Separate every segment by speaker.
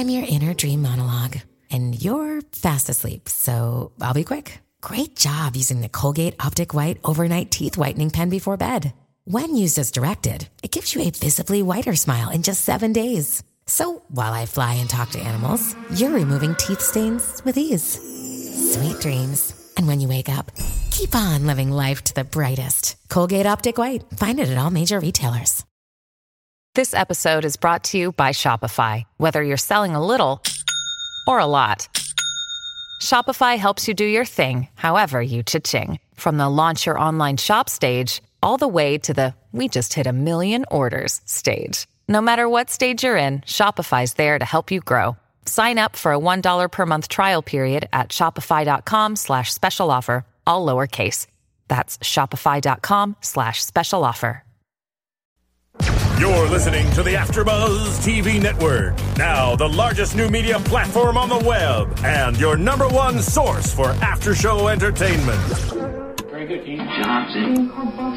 Speaker 1: I'm your inner dream monologue, and you're fast asleep, so I'll be quick. Great job using the Colgate Optic White Overnight Teeth Whitening Pen before bed. When used as directed, it gives you a visibly whiter smile in just 7 days. So while I fly and talk to animals, you're removing teeth stains with ease. Sweet dreams. And when you wake up, keep on living life to the brightest. Colgate Optic White. Find it at all major retailers.
Speaker 2: This episode is brought to you by Shopify. Whether you're selling a little or a lot, Shopify helps you do your thing, however you cha-ching. From the launch your online shop stage, all the way to the we just hit 1 million orders stage. No matter what stage you're in, Shopify's there to help you grow. Sign up for a $1 per month trial period at shopify.com/special offer, all lowercase. That's shopify.com/special offer.
Speaker 3: You're listening to the AfterBuzz TV Network, now the largest new media platform on the web, and your number one source for after-show entertainment.
Speaker 4: Very good, Keith Johnson.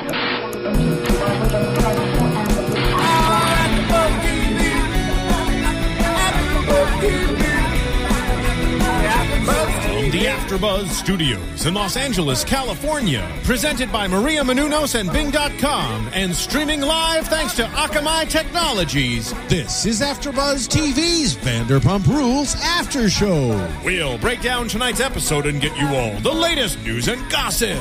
Speaker 5: From the AfterBuzz Studios in Los Angeles, California, presented by Maria Menounos and Bing.com, and streaming live thanks to Akamai Technologies. This is AfterBuzz TV's Vanderpump Rules After Show. We'll break down tonight's episode and get you all the latest news and gossip.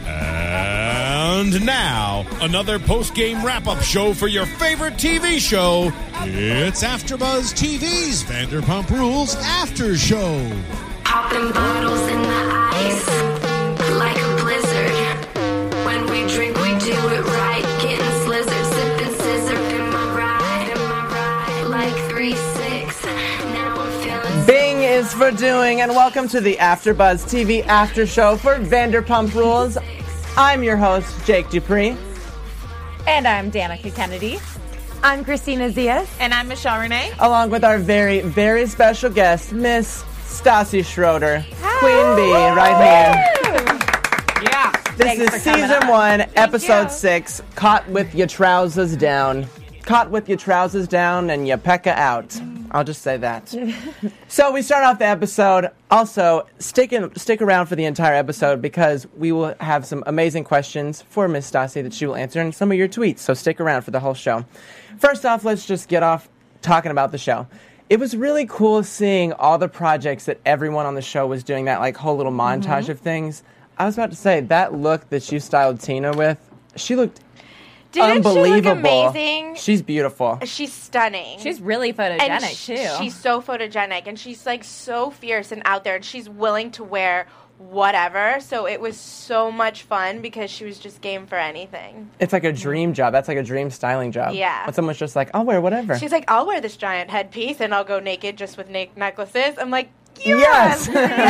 Speaker 5: And now, another post-game wrap-up show for your favorite TV show. It's AfterBuzz TV's Vanderpump Rules After Show.
Speaker 6: Popping bottles in the ice, like a blizzard. When we drink, we do it right. Getting slizzard, sipping scissor. Am I right? Like 3-6. Now I'm feeling.
Speaker 7: Bing is for doing, and welcome to the AfterBuzz TV After Show for Vanderpump Rules. I'm your host, Jake Dupree.
Speaker 8: And I'm Danica Kennedy.
Speaker 9: I'm Christina Zias.
Speaker 8: And I'm Michelle Renee.
Speaker 7: Along with our very, very special guest, Miss Stassi Schroeder. Hi. Queen Bee, right here.
Speaker 8: Yeah.
Speaker 7: This is season 1, episode 6, Caught with Your Trousers Down. Caught with your trousers down and your pecker out. I'll just say that. So we start off the episode. Also, stick around for the entire episode because we will have some amazing questions for Miss Stassi that she will answer and some of your tweets. So stick around for the whole show. First off, let's just get off talking about the show. It was really cool seeing all the projects that everyone on the show was doing, that like whole little montage of things. I was about to say, that look that you styled Tina with, she looked unbelievable.
Speaker 10: She look amazing?
Speaker 7: She's beautiful.
Speaker 10: She's stunning.
Speaker 8: She's really photogenic, too.
Speaker 10: She's so photogenic, and she's, like, so fierce and out there, and she's willing to wear whatever. So it was so much fun because she was just game for anything.
Speaker 7: It's like a dream job. That's like a dream styling job.
Speaker 10: Yeah.
Speaker 7: When someone's just like, I'll wear whatever.
Speaker 10: She's like, I'll wear this giant headpiece, and I'll go naked just with necklaces. I'm like,
Speaker 7: yes!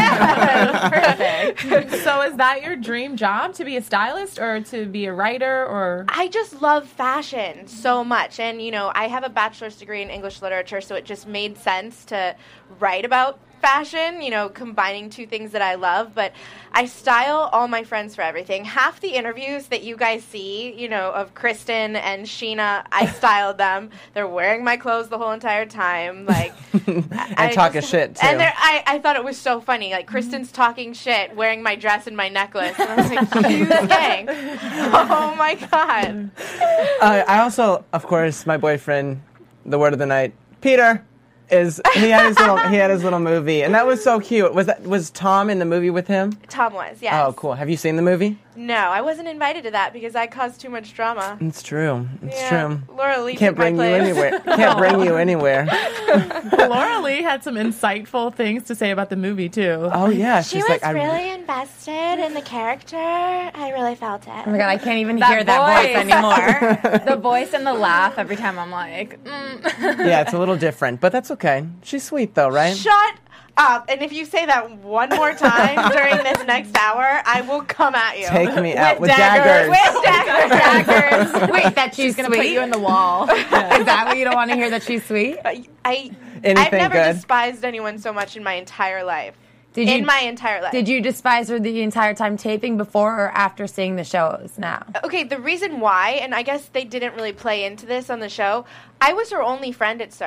Speaker 8: Perfect. So is that your dream job, to be a stylist or to be a writer? Or
Speaker 10: I just love fashion so much. And, you know, I have a bachelor's degree in English literature, so it just made sense to write about fashion, you know, combining two things that I love. But I style all my friends for everything. Half the interviews that you guys see, you know, of Kristen and Sheena, I styled them. They're wearing my clothes the whole entire time. Like,
Speaker 7: and talking shit, too.
Speaker 10: And I thought it was so funny. Like, Kristen's talking shit, wearing my dress and my necklace. And I was like, cute gang. Oh, my God.
Speaker 7: I also, of course, my boyfriend, the word of the night, Peter, he had his little movie, and that was so cute. Was Tom in the movie with him?
Speaker 10: Tom was, yes.
Speaker 7: Oh, cool. Have you seen the movie?
Speaker 10: No, I wasn't invited to that because I caused too much drama.
Speaker 7: It's true. It's true.
Speaker 10: Laura Lee
Speaker 7: Can't bring you anywhere. Can't bring you anywhere.
Speaker 8: Laura Lee had some insightful things to say about the movie too.
Speaker 7: Oh yeah,
Speaker 10: she was like, really invested in the character. I really felt it.
Speaker 9: Oh my God, I can't even hear that voice anymore. The voice and the laugh every time I'm like,
Speaker 7: Yeah, it's a little different, but that's okay. She's sweet though, right?
Speaker 10: Shut up. And if you say that one more time during this next hour, I will come at you.
Speaker 7: Take me out with daggers.
Speaker 10: With daggers.
Speaker 9: Wait, that she's going to put you in the wall. Is that what you don't want to hear, that she's sweet?
Speaker 10: I've
Speaker 7: Anything
Speaker 10: never
Speaker 7: good?
Speaker 10: despised anyone so much in my entire life. My entire life.
Speaker 9: Did you despise her the entire time taping, before or after seeing the shows now?
Speaker 10: Okay, the reason why, and I guess they didn't really play into this on the show, I was her only friend at SUR.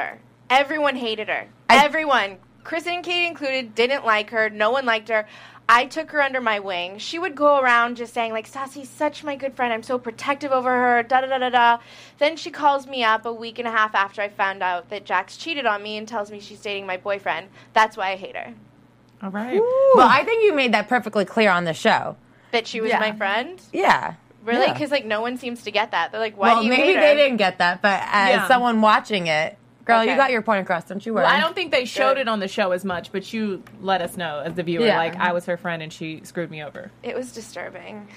Speaker 10: Everyone hated her. Everyone. Kristen and Katie included didn't like her. No one liked her. I took her under my wing. She would go around just saying, like, Stassi's such my good friend. I'm so protective over her, da-da-da-da-da. Then she calls me up a week and a half after I found out that Jax cheated on me and tells me she's dating my boyfriend. That's why I hate her.
Speaker 8: All right.
Speaker 9: Well, I think you made that perfectly clear on the show.
Speaker 10: That she was my friend?
Speaker 9: Yeah.
Speaker 10: Really?
Speaker 9: Yeah.
Speaker 10: Because, like, no one seems to get that. They're like, why do you hate her?
Speaker 9: Maybe they didn't get that, but as someone watching it, girl, you got your point across, don't you worry.
Speaker 8: Well, I don't think they showed it on the show as much, but you let us know as the viewer, like, I was her friend and she screwed me over.
Speaker 10: It was disturbing.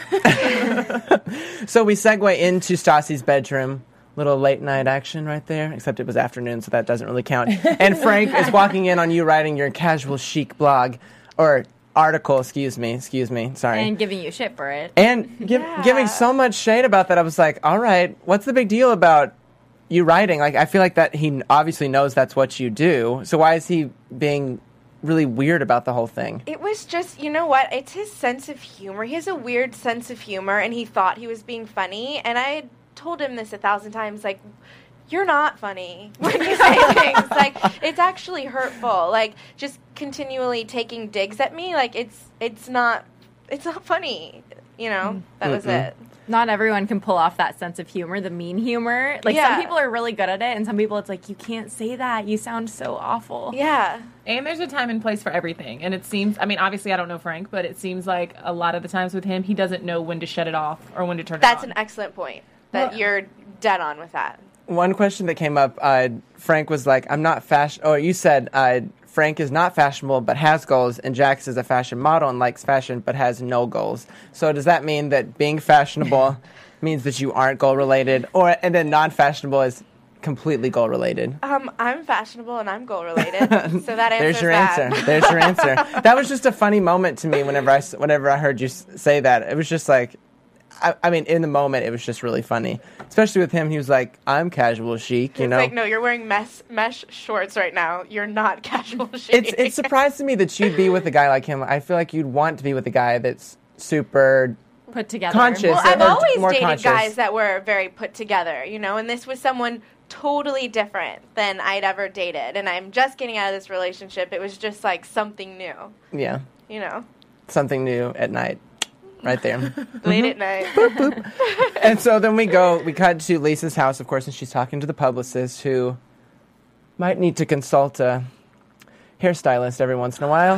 Speaker 7: So we segue into Stassi's bedroom. Little late night action right there, except it was afternoon, so that doesn't really count. And Frank is walking in on you writing your casual chic blog, or article, excuse me, sorry.
Speaker 9: And giving you shit for it.
Speaker 7: And giving so much shade about that. I was like, all right, what's the big deal about you writing? Like, I feel like that he obviously knows that's what you do, so why is he being really weird about the whole thing?
Speaker 10: It was just, you know what, it's his sense of humor. He has a weird sense of humor, and he thought he was being funny, and I had told him this 1,000 times, like, you're not funny when you say things. Like, it's actually hurtful. Like, just continually taking digs at me, like, it's not funny, you know? That was it.
Speaker 9: Not everyone can pull off that sense of humor, the mean humor. Like, some people are really good at it, and some people it's like, you can't say that. You sound so awful.
Speaker 10: Yeah.
Speaker 8: And there's a time and place for everything. And it seems, I mean, obviously I don't know Frank, but it seems like a lot of the times with him, he doesn't know when to shut it off or when to turn it on.
Speaker 10: That's an excellent point. That you're dead on with that.
Speaker 7: One question that came up, Frank was like, I'm not you said Frank is not fashionable but has goals, and Jax is a fashion model and likes fashion but has no goals. So does that mean that being fashionable means that you aren't goal-related, and then non-fashionable is completely goal-related?
Speaker 10: I'm fashionable and I'm goal-related, so that answers
Speaker 7: There's your answer. There's your answer. That was just a funny moment to me whenever I heard you say that. It was just like, I mean, in the moment, it was just really funny. Especially with him, he was like, I'm casual chic, you know?
Speaker 10: It's like, no, you're wearing mesh shorts right now. You're not casual chic.
Speaker 7: It's surprising me that you'd be with a guy like him. I feel like you'd want to be with a guy that's super
Speaker 9: put together.
Speaker 7: Conscious.
Speaker 10: Well, I've always
Speaker 7: more
Speaker 10: dated
Speaker 7: conscious.
Speaker 10: guys that were very put together, you know? And this was someone totally different than I'd ever dated. And I'm just getting out of this relationship. It was just like something new.
Speaker 7: Yeah.
Speaker 10: You know?
Speaker 7: Something new at night. Right there.
Speaker 10: Late at night.
Speaker 7: Boop, boop. And so then we cut to Lisa's house, of course, and she's talking to the publicist who might need to consult a hairstylist every once in a while.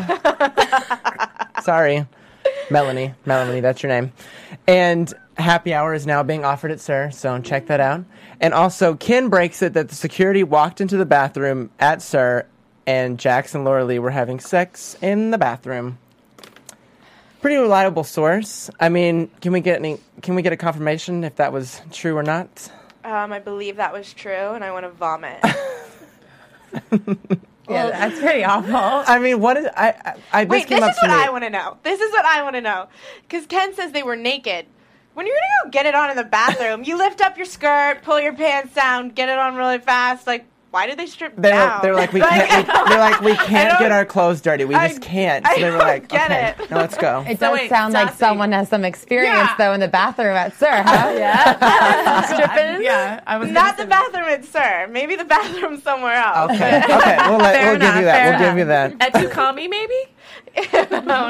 Speaker 7: Sorry. Melanie, that's your name. And happy hour is now being offered at SUR, so check that out. And also, Ken breaks it that the security walked into the bathroom at SUR, and Jax and Laura Lee were having sex in the bathroom. Pretty reliable source. I mean, can we get a confirmation if that was true or not?
Speaker 10: I believe that was true, and I want to vomit.
Speaker 9: Yeah, that's pretty awful.
Speaker 7: I mean, what is
Speaker 10: Wait, this is what I want to know. This is what I want to know. Because Ken says they were naked. When you're going to go get it on in the bathroom, you lift up your skirt, pull your pants down, get it on really fast. Like, why did they strip down?
Speaker 7: They're like, we can't get our clothes dirty. We just can't. So they were like, okay, now let's go.
Speaker 9: It does sound like someone has some experience, though, in the bathroom at SUR, huh?
Speaker 10: Yeah.
Speaker 9: Stripping?
Speaker 8: Yeah. I was
Speaker 10: Not the bathroom at SUR. Maybe the bathroom somewhere else.
Speaker 7: Okay. We'll give you that. We'll give you that.
Speaker 8: At Tukami, maybe?
Speaker 10: No.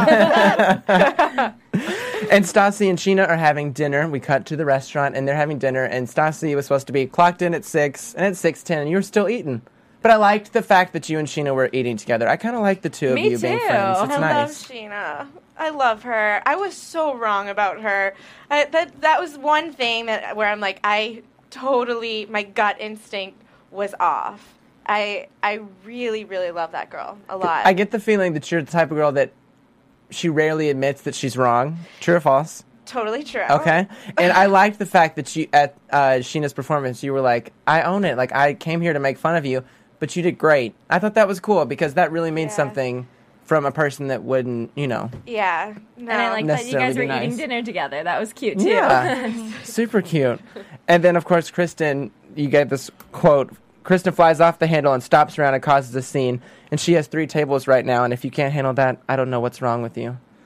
Speaker 7: And Stassi and Sheena are having dinner. We cut to the restaurant, and they're having dinner, and Stassi was supposed to be clocked in at 6, and at 6:10, and you were still eating. But I liked the fact that you and Sheena were eating together. I kind of like the two of you being friends. It's
Speaker 10: I
Speaker 7: nice.
Speaker 10: love Sheena. I love her. I was so wrong about her. That was one thing where I'm like, my gut instinct was off. I really, really love that girl a lot.
Speaker 7: I get the feeling that you're the type of girl that she rarely admits that she's wrong. True or false?
Speaker 10: Totally true.
Speaker 7: Okay. And I liked the fact that at Sheena's performance, you were like, I own it. Like, I came here to make fun of you, but you did great. I thought that was cool because that really means something from a person that wouldn't,
Speaker 10: Yeah. No.
Speaker 9: And I like that you guys were eating dinner together. That was cute, too.
Speaker 7: Yeah. Super cute. And then, of course, Kristen, you get this quote. Kristen flies off the handle and stops around and causes a scene. And she has 3 tables right now, and if you can't handle that, I don't know what's wrong with you.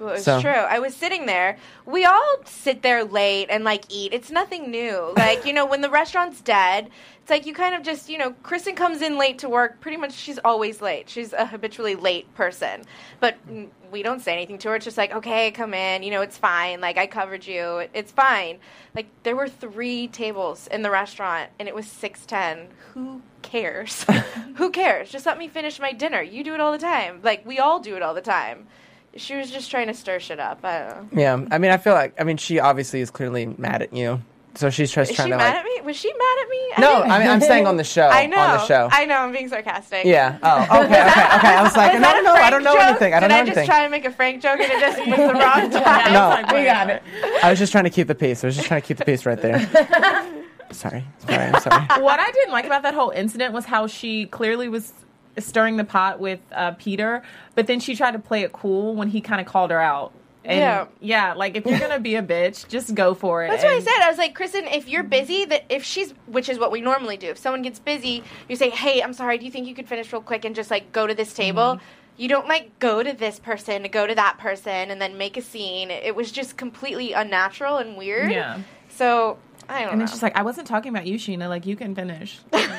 Speaker 10: Well, it's true. I was sitting there. We all sit there late and, like, eat. It's nothing new. Like, you know, when the restaurant's dead, it's like you kind of just, you know, Kristen comes in late to work. Pretty much she's always late. She's a habitually late person. But we don't say anything to her. It's just like, okay, come in. You know, it's fine. Like, I covered you. It's fine. Like, there were 3 tables in the restaurant, and it was 6:10. Who cares? Who cares? Just let me finish my dinner. You do it all the time. Like, we all do it all the time. She was just trying to stir shit up. I don't know.
Speaker 7: Yeah, I mean, I feel like, I mean, she obviously is clearly mad at you. So she's just trying to, like...
Speaker 10: Is she mad at me? Was she mad at me?
Speaker 7: No, I mean, I'm saying on the show.
Speaker 10: I know.
Speaker 7: On the show.
Speaker 10: I know, I'm being sarcastic.
Speaker 7: Yeah. Oh, okay. I was like, I don't know anything. I don't know anything.
Speaker 10: Did I just try and make a Frank joke and it just was the wrong time?
Speaker 7: No.
Speaker 8: We got it.
Speaker 7: I was just trying to keep the peace. Right there. Sorry. I'm sorry.
Speaker 8: What I didn't like about that whole incident was how she clearly was stirring the pot with Peter, but then she tried to play it cool when he kind of called her out. And yeah, like, if you're gonna be a bitch, just go for it.
Speaker 10: That's what I said. I was like, Kristen, if you're busy, which is what we normally do. If someone gets busy, you say, hey, I'm sorry, do you think you could finish real quick and just, like, go to this table? Mm-hmm. You don't, like, go to this person to go to that person and then make a scene. It was just completely unnatural and weird.
Speaker 8: Yeah.
Speaker 10: So, I don't know.
Speaker 8: And it's just like, I wasn't talking about you, Sheena. Like, you can finish.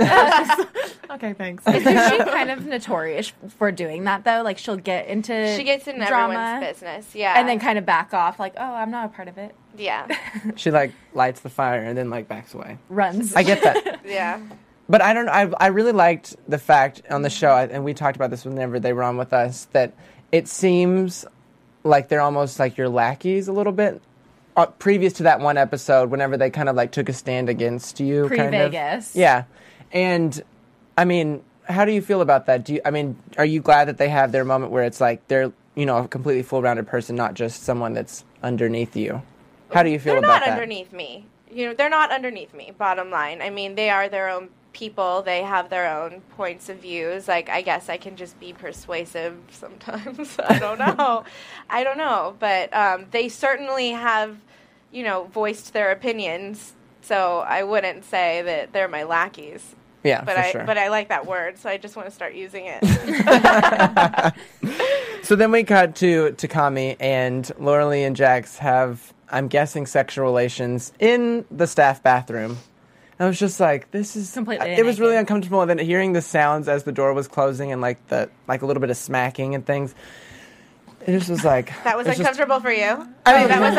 Speaker 8: Okay, thanks.
Speaker 9: Isn't she kind of notorious for doing that, though? Like, she gets in drama,
Speaker 10: everyone's business, yeah.
Speaker 9: And then kind of back off, like, oh, I'm not a part of it.
Speaker 10: Yeah.
Speaker 7: She, like, lights the fire and then, like, backs away.
Speaker 9: Runs.
Speaker 7: I get that.
Speaker 10: Yeah.
Speaker 7: But I don't know. I really liked the fact on the show, and we talked about this whenever they were on with us, that it seems like they're almost like your lackeys a little bit. Previous to that one episode, whenever they kind of like took a stand against you,
Speaker 9: Pre-Vegas.
Speaker 7: Yeah. And I mean, how do you feel about that? Are you glad that they have their moment where it's like they're, you know, a completely full-rounded person, not just someone that's underneath you? How do you feel about that?
Speaker 10: They're not underneath me. You know, they're not underneath me, bottom line. I mean, they are their own people. They have their own points of views. Like, I guess I can just be persuasive sometimes. I don't know. But they certainly have, you know, voiced their opinions. So I wouldn't say that they're my lackeys.
Speaker 7: Yeah,
Speaker 10: but
Speaker 7: sure.
Speaker 10: But I like that word, so I just want to start using it.
Speaker 7: So then we cut to Takami, and Laura Lee and Jax have, I'm guessing, sexual relations in the staff bathroom. I was just like, this is
Speaker 9: completely.
Speaker 7: It was really uncomfortable. And then hearing the sounds as the door was closing and like a little bit of smacking and things, it just was like
Speaker 10: that was uncomfortable for you.
Speaker 7: I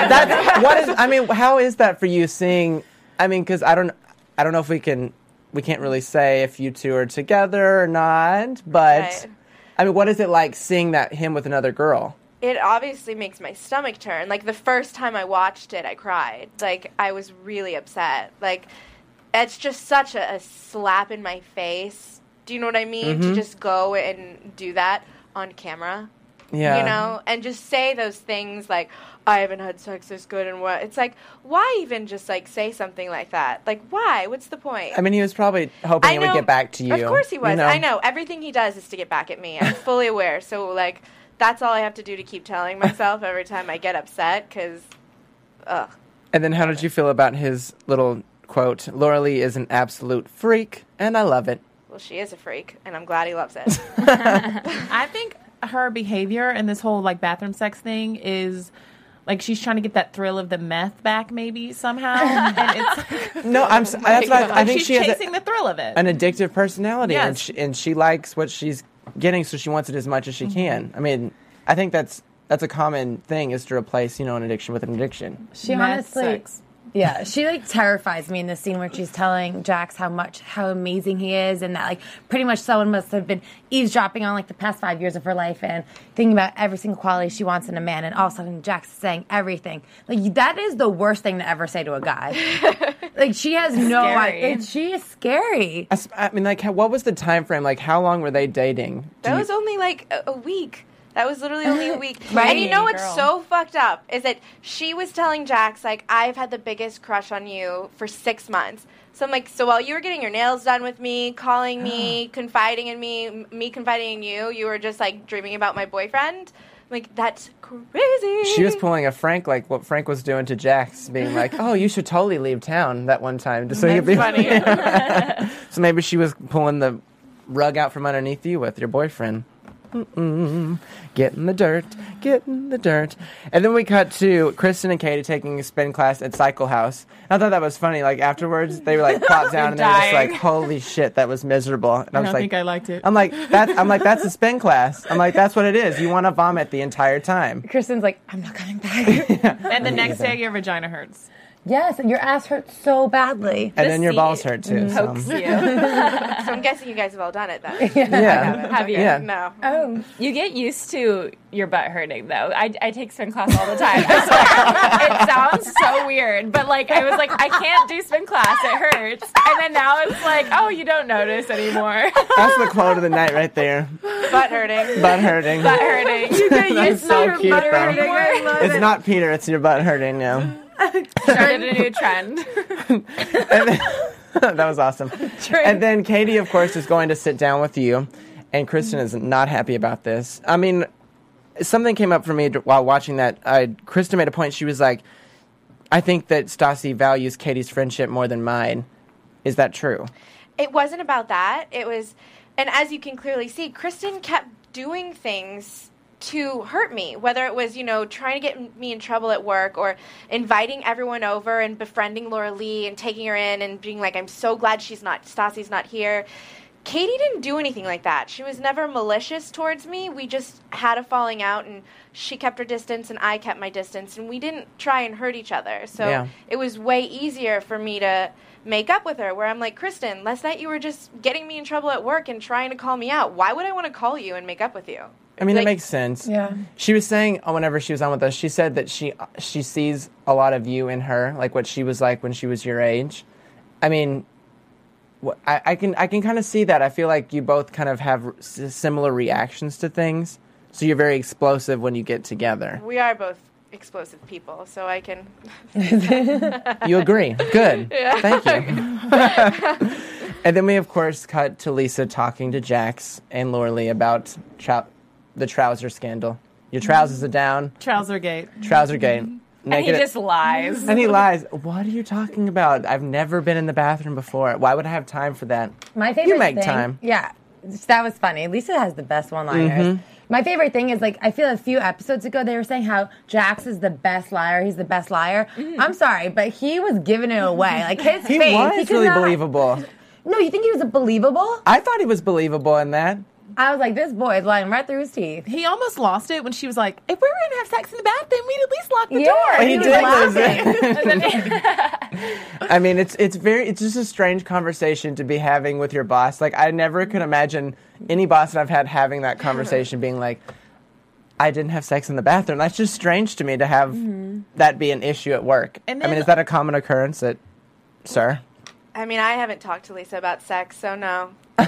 Speaker 7: mean, how is that for you? Seeing, I mean, because I don't know if we can't really say if you two are together or not. But right. I mean, what is it like seeing him with another girl?
Speaker 10: It obviously makes my stomach turn. Like, the first time I watched it, I cried. Like, I was really upset. Like, it's just such a slap in my face. Do you know what I mean? Mm-hmm. To just go and do that on camera.
Speaker 7: Yeah.
Speaker 10: You know? And just say those things like, I haven't had sex this good and what. It's like, why even just, like, say something like that? Like, why? What's the point?
Speaker 7: I mean, he was probably hoping he would get back to you.
Speaker 10: Of course he was.
Speaker 7: You know?
Speaker 10: I know. Everything he does is to get back at me. I'm fully aware. So, like, that's all I have to do to keep telling myself every time I get upset, because, ugh.
Speaker 7: And then how did you feel about his little quote, Laura Lee is an absolute freak, and I love it?
Speaker 10: Well, she is a freak, and I'm glad he loves it.
Speaker 8: I think her behavior and this whole, like, bathroom sex thing is, like, she's trying to get that thrill of the meth back, maybe, somehow. And it's like,
Speaker 7: no, I think
Speaker 8: she's
Speaker 7: she has
Speaker 8: chasing the thrill of it.
Speaker 7: An addictive personality,
Speaker 8: yes.
Speaker 7: and she likes what she's getting, so she wants it as much as she can. I mean, I think that's a common thing, is to replace, you know, an addiction with an addiction.
Speaker 11: She honestly, yeah, she like terrifies me in the scene where she's telling Jax how amazing he is, and that like pretty much someone must have been eavesdropping on like the past 5 years of her life and thinking about every single quality she wants in a man, and all of a sudden Jax is saying everything. Like, that is the worst thing to ever say to a guy. Like, she has no idea. She is scary.
Speaker 7: I mean, like, what was the time frame? Like, how long were they dating?
Speaker 10: That was only like a week. That was literally only a week.
Speaker 11: Right.
Speaker 10: And you know what's so fucked up is that she was telling Jax, like, I've had the biggest crush on you for 6 months. So I'm like, so while you were getting your nails done with me, calling me, confiding in me confiding in you, you were just, like, dreaming about my boyfriend? I'm like, that's crazy.
Speaker 7: She was pulling a Frank, like what Frank was doing to Jax, being like, oh, you should totally leave town that one time. So
Speaker 10: that's funny.
Speaker 7: So maybe she was pulling the rug out from underneath you with your boyfriend. Get in the dirt, get in the dirt. And then we cut to Kristen and Katie taking a spin class at Cycle House. I thought that was funny. Like, afterwards, they were like, plot down, and they were just like, holy shit, that was miserable. And
Speaker 8: I
Speaker 7: was
Speaker 8: don't
Speaker 7: like,
Speaker 8: think I liked it.
Speaker 7: I'm like, that's a spin class. I'm like, that's what it is. You want to vomit the entire time.
Speaker 11: Kristen's like, I'm not coming back.
Speaker 8: And the next day, your vagina hurts.
Speaker 11: Yes, and your ass hurts so badly.
Speaker 7: And then your balls hurt too.
Speaker 9: Pokes you.
Speaker 10: So I'm guessing you guys have all done it then.
Speaker 7: Yeah.
Speaker 9: Have you?
Speaker 7: Yeah.
Speaker 10: No.
Speaker 11: Oh.
Speaker 9: You get used to your butt hurting, though. I take spin class all the time. I swear. It sounds so weird, but like I was like, I can't do spin class. It hurts. And then now it's like, oh, you don't notice anymore.
Speaker 7: That's the quote of the night right there.
Speaker 10: Butt hurting.
Speaker 7: Butt hurting.
Speaker 9: Butt hurting. You get
Speaker 7: That's
Speaker 9: used to
Speaker 7: so
Speaker 9: your
Speaker 7: cute,
Speaker 9: butt
Speaker 7: though.
Speaker 9: hurting.
Speaker 7: It's not Peter, it's your butt hurting now.
Speaker 9: Started a new trend.
Speaker 7: And then, that was awesome. And then Katie, of course, is going to sit down with you, and Kristen is not happy about this. I mean, something came up for me while watching that. Kristen made a point. She was like, I think that Stassi values Katie's friendship more than mine. Is that true?
Speaker 10: It wasn't about that. It was, and as you can clearly see, Kristen kept doing things to hurt me, whether it was, trying to get me in trouble at work or inviting everyone over and befriending Laura Lee and taking her in and being like, I'm so glad Stassi's not here. Katie didn't do anything like that. She was never malicious towards me. We just had a falling out, and she kept her distance and I kept my distance, and we didn't try and hurt each other. So It was way easier for me to make up with her, where I'm like, Kristen, last night you were just getting me in trouble at work and trying to call me out. Why would I want to call you and make up with you?
Speaker 7: I mean, that makes sense.
Speaker 11: Yeah.
Speaker 7: She was saying, whenever she was on with us, she said that she sees a lot of you in her, like what she was like when she was your age. I mean, I can kind of see that. I feel like you both kind of have similar reactions to things, so you're very explosive when you get together.
Speaker 10: We are both explosive people, so I can...
Speaker 7: You agree. Good.
Speaker 10: Yeah.
Speaker 7: Thank you. And then we, of course, cut to Lisa talking to Jax and Laura Lee about the trouser scandal. Your trousers are down.
Speaker 8: Trousergate.
Speaker 7: Trousergate.
Speaker 9: And he just lies.
Speaker 7: And he lies. What are you talking about? I've never been in the bathroom before. Why would I have time for that?
Speaker 11: My favorite
Speaker 7: You make
Speaker 11: thing,
Speaker 7: time.
Speaker 11: Yeah, that was funny. Lisa has the best one-liners.
Speaker 7: Mm-hmm.
Speaker 11: My favorite thing is, like, I feel a few episodes ago they were saying how Jax is the best liar. He's the best liar. I'm sorry, but he was giving it away. Like, his
Speaker 7: He
Speaker 11: face.
Speaker 7: was really believable.
Speaker 11: No, you think he was believable?
Speaker 7: I thought he was believable in that.
Speaker 11: I was like, this boy is lying right through his teeth.
Speaker 8: He almost lost it when she was like, if we were going to have sex in the bath, then we'd at least lock the
Speaker 11: Yeah,
Speaker 8: door.
Speaker 7: He
Speaker 11: was
Speaker 7: did lose
Speaker 11: laughing.
Speaker 7: it. I mean, it's just a strange conversation to be having with your boss. Like, I never could imagine any boss that I've had having that conversation being like, I didn't have sex in the bathroom. That's just strange to me to have that be an issue at work.
Speaker 8: And
Speaker 7: I mean,
Speaker 8: then-
Speaker 7: is that a common occurrence sir?
Speaker 10: I mean, I haven't talked to Lisa about sex, so no.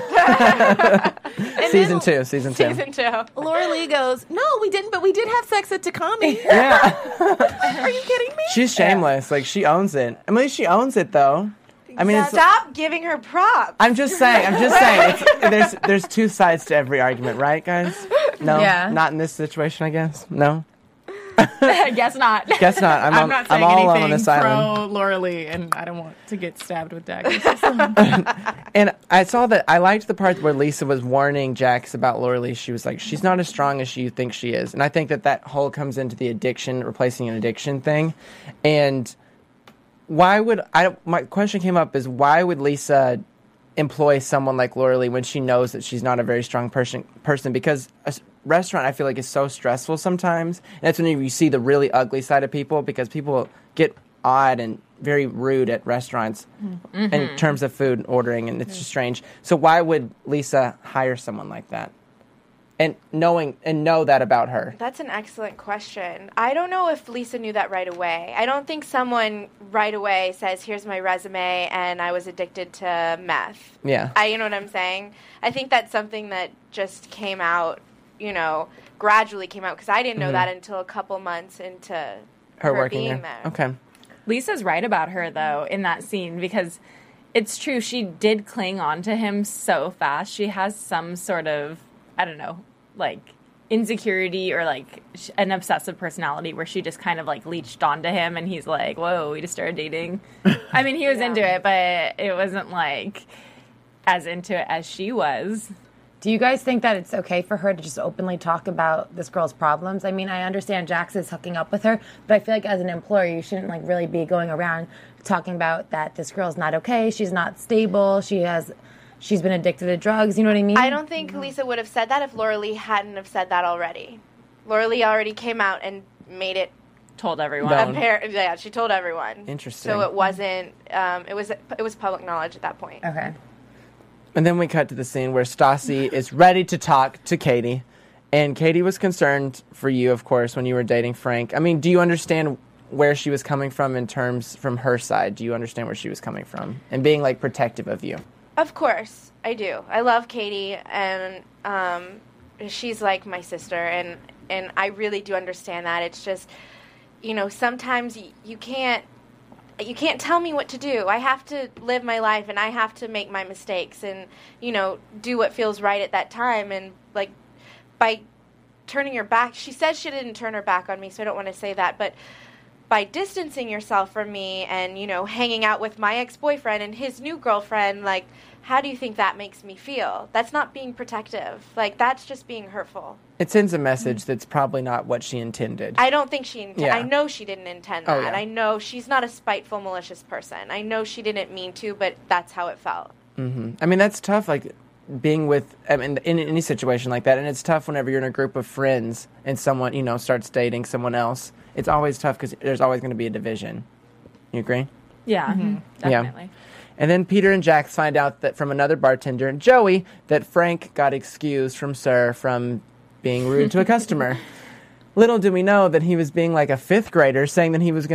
Speaker 7: Season two.
Speaker 10: Season 2.
Speaker 8: Laura Lee goes, no, we didn't, but we did have sex at Takami.
Speaker 7: Yeah.
Speaker 8: Are you kidding me?
Speaker 7: She's shameless. Like, she owns it. I mean, she owns it, though. I mean,
Speaker 10: Stop giving her props.
Speaker 7: I'm just saying. There's two sides to every argument, right, guys? No?
Speaker 11: Yeah.
Speaker 7: Not in this situation, I guess? No?
Speaker 9: I guess not.
Speaker 7: Guess not.
Speaker 8: I'm not saying
Speaker 7: I'm all
Speaker 8: anything
Speaker 7: on this island.
Speaker 8: pro Laura Lee, and I don't want to get stabbed with daggers.
Speaker 7: And I saw that. I liked the part where Lisa was warning Jax about Laura Lee. She was like, she's not as strong as you think she is. And I think that whole comes into the addiction, replacing an addiction thing. And my question came up is, why would Lisa employ someone like Laura Lee when she knows that she's not a very strong person? Because a restaurant, I feel like, is so stressful sometimes. And that's when you see the really ugly side of people, because people get odd and very rude at restaurants in terms of food ordering, and it's just strange. So why would Lisa hire someone like that? And know that about her?
Speaker 10: That's an excellent question. I don't know if Lisa knew that right away. I don't think someone right away says, here's my resume, and I was addicted to meth.
Speaker 7: Yeah.
Speaker 10: You know what I'm saying? I think that's something that just came out, gradually came out, because I didn't know that until a couple months into her
Speaker 7: working
Speaker 10: being
Speaker 7: there.
Speaker 10: there.
Speaker 7: Okay.
Speaker 9: Lisa's right about her, though, in that scene, because it's true. She did cling on to him so fast. She has some sort of, I don't know, like insecurity or like an obsessive personality where she just kind of like leached onto him, and he's like, whoa, we just started dating. I mean, he was into it, but it wasn't like as into it as she was.
Speaker 11: Do you guys think that it's okay for her to just openly talk about this girl's problems? I mean, I understand Jax is hooking up with her, but I feel like as an employer, you shouldn't like really be going around talking about that this girl's not okay, she's not stable, she's been addicted to drugs, you know what I mean?
Speaker 10: I don't think Lisa would have said that if Laura Lee hadn't have said that already. Laura Lee already came out and made it.
Speaker 9: Told everyone.
Speaker 10: Yeah, she told everyone.
Speaker 7: Interesting.
Speaker 10: So it wasn't, it was public knowledge at that point.
Speaker 11: Okay.
Speaker 7: And then we cut to the scene where Stassi is ready to talk to Katie. And Katie was concerned for you, of course, when you were dating Frank. I mean, do you understand where she was coming from in terms from her side? Do you understand where she was coming from? And being, like, protective of you?
Speaker 10: Of course, I do. I love Katie, and she's like my sister, and I really do understand that. It's just, you know, sometimes you can't tell me what to do. I have to live my life, and I have to make my mistakes and, you know, do what feels right at that time. And, like, by turning your back, she said she didn't turn her back on me, so I don't want to say that, but by distancing yourself from me and, you know, hanging out with my ex-boyfriend and his new girlfriend, like, how do you think that makes me feel? That's not being protective. Like, that's just being hurtful.
Speaker 7: It sends a message that's probably not what she intended.
Speaker 10: I don't think she intended.
Speaker 7: Yeah.
Speaker 10: I know she didn't intend that.
Speaker 7: Oh, yeah.
Speaker 10: I know she's not a spiteful, malicious person. I know she didn't mean to, but that's how it felt.
Speaker 7: Mm-hmm. I mean, that's tough, like, being with, I mean, in any situation like that. And it's tough whenever you're in a group of friends and someone, you know, starts dating someone else. It's always tough because there's always going to be a division. You agree?
Speaker 9: Yeah, definitely.
Speaker 7: Yeah. And then Peter and Jax find out that from another bartender, Joey, that Frank got excused from Sir from being rude to a customer. Little do we know that he was being like a fifth grader, saying that he was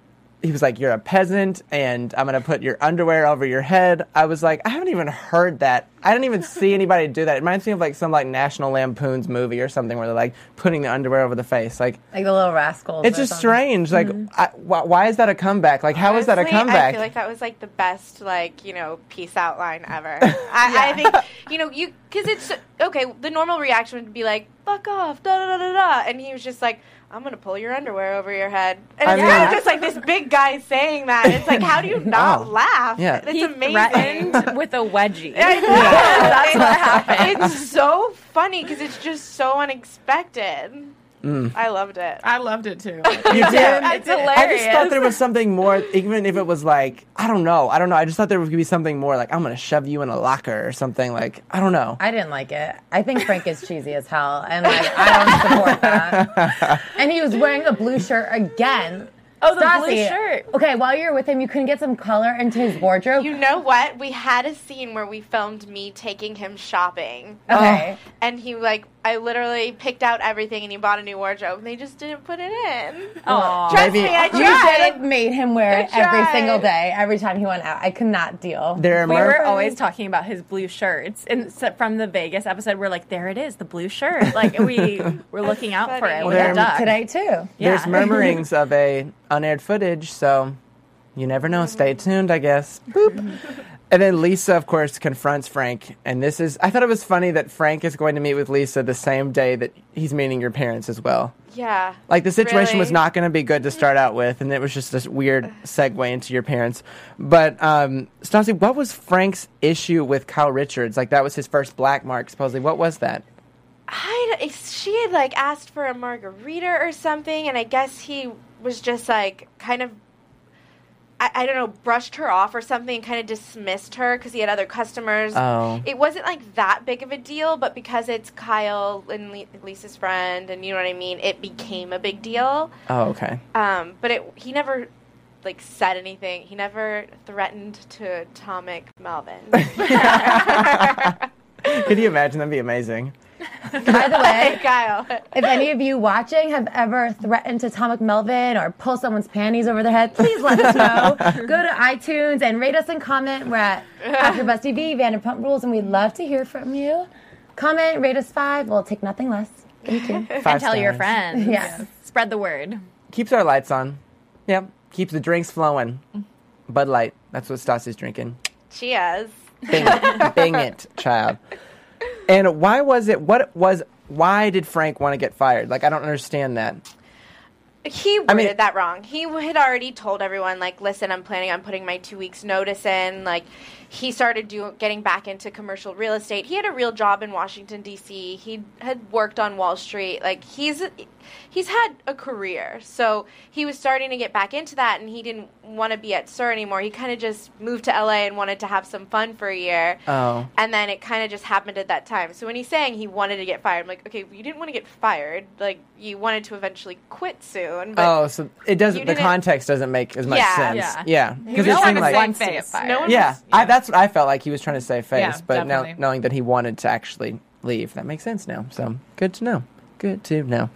Speaker 7: like, you're a peasant, and I'm going to put your underwear over your head. I was like, I haven't even heard that. I didn't even see anybody do that. It reminds me of like some like National Lampoon's movie or something where they're like putting the underwear over the face. Like
Speaker 11: the Little Rascals.
Speaker 7: It's just strange. Like, why is that a comeback? Like, how is that a comeback?
Speaker 10: I feel like that was like the best, like, you know, peace out line ever. I think, you know, because it's, okay, the normal reaction would be like, fuck off, da-da-da-da-da. And he was just like, I'm going to pull your underwear over your head. And it's kind of just like this big guy saying that. It's like, how do you not laugh?
Speaker 7: Yeah.
Speaker 10: It's
Speaker 9: He
Speaker 10: amazing.
Speaker 9: threatened with a wedgie.
Speaker 10: I know. That's what happened. It's so funny because it's just so unexpected. I loved it.
Speaker 8: I loved it too.
Speaker 7: You did?
Speaker 9: It's hilarious.
Speaker 7: I just thought there was something more, even if it was like, I don't know. I just thought there would be something more like, I'm going to shove you in a locker or something. Like, I don't know.
Speaker 11: I didn't like it. I think Frank is cheesy as hell, and like I don't support that. And he was wearing a blue shirt again.
Speaker 9: Oh, the
Speaker 11: Stassi,
Speaker 9: blue shirt.
Speaker 11: Okay, while you were with him, you couldn't get some color into his wardrobe.
Speaker 10: You know what? We had a scene where we filmed me taking him shopping.
Speaker 11: Okay.
Speaker 10: And he, like, I literally picked out everything and he bought a new wardrobe and they just didn't put it in.
Speaker 9: Aw.
Speaker 10: Trust me, I
Speaker 11: You should
Speaker 10: tried.
Speaker 11: have made him wear it
Speaker 10: I
Speaker 11: every
Speaker 10: tried.
Speaker 11: single day, every time he went out. I could not deal.
Speaker 7: There are
Speaker 9: We were
Speaker 7: mer-
Speaker 9: always talking about his blue shirts, and so from the Vegas episode, we're like, "There it is, the blue shirt." Like we were looking out for it
Speaker 10: funny.
Speaker 9: with
Speaker 7: Well,
Speaker 9: a duck.
Speaker 11: Today too.
Speaker 9: Yeah.
Speaker 7: There's murmurings of a unaired footage, so you never know. Stay tuned, I guess. Boop. And then Lisa, of course, confronts Frank. And this is, I thought it was funny that Frank is going to meet with Lisa the same day that he's meeting your parents as well.
Speaker 10: Yeah.
Speaker 7: Like, the situation
Speaker 10: Really?
Speaker 7: was not going to be good to start out with, and it was just this weird segue into your parents. But, Stassi, what was Frank's issue with Kyle Richards? Like, that was his first black mark, supposedly. What was that?
Speaker 10: She had, like, asked for a margarita or something, and I guess he was just, like, kind of, I don't know, brushed her off or something, kind of dismissed her because he had other customers.
Speaker 7: Oh.
Speaker 10: It wasn't, like, that big of a deal, but because it's Kyle and Lisa's friend, and you know what I mean, it became a big deal.
Speaker 7: Oh, okay.
Speaker 10: But he never, like, said anything. He never threatened to atomic Melvin.
Speaker 7: Could you imagine? That'd be amazing.
Speaker 11: By the way,
Speaker 10: Kyle.
Speaker 11: if any of you watching have ever threatened to Atomic Melvin or pull someone's panties over their head, please let us know. Go to iTunes and rate us and comment. We're at AfterBuzz TV, Vanderpump Rules, and we'd love to hear from you. Comment, rate us 5. We'll take nothing less. Thank you.
Speaker 7: 5
Speaker 9: And tell your
Speaker 7: stars.
Speaker 9: friends.
Speaker 11: Yes.
Speaker 9: Spread the word.
Speaker 7: Keeps our lights on. Yep. Keeps the drinks flowing. Bud Light. That's what Stassi's drinking.
Speaker 10: Cheers.
Speaker 7: Bing it, child. And why did Frank want to get fired? Like, I don't understand that.
Speaker 10: He worded that wrong. He had already told everyone, like, listen, I'm planning on putting my 2 weeks notice in. Like, he started getting back into commercial real estate. He had a real job in Washington, D.C. He had worked on Wall Street. Like, he's had a career. So he was starting to get back into that, and he didn't want to be at SUR anymore. He kind of just moved to L.A. and wanted to have some fun for a year.
Speaker 7: Oh.
Speaker 10: And then it kind of just happened at that time. So when he's saying he wanted to get fired, I'm like, okay, you didn't want to get fired. Like, you wanted to eventually quit soon. But
Speaker 7: so it doesn't. The context doesn't make as much sense.
Speaker 10: Yeah.
Speaker 7: Because
Speaker 8: it seemed
Speaker 7: like
Speaker 8: wants to get fired.
Speaker 7: That's what I felt like he was trying to save face.
Speaker 8: Yeah,
Speaker 7: but now
Speaker 8: definitely.
Speaker 7: knowing that he wanted to actually leave, that makes sense now. So good to know. Good to know.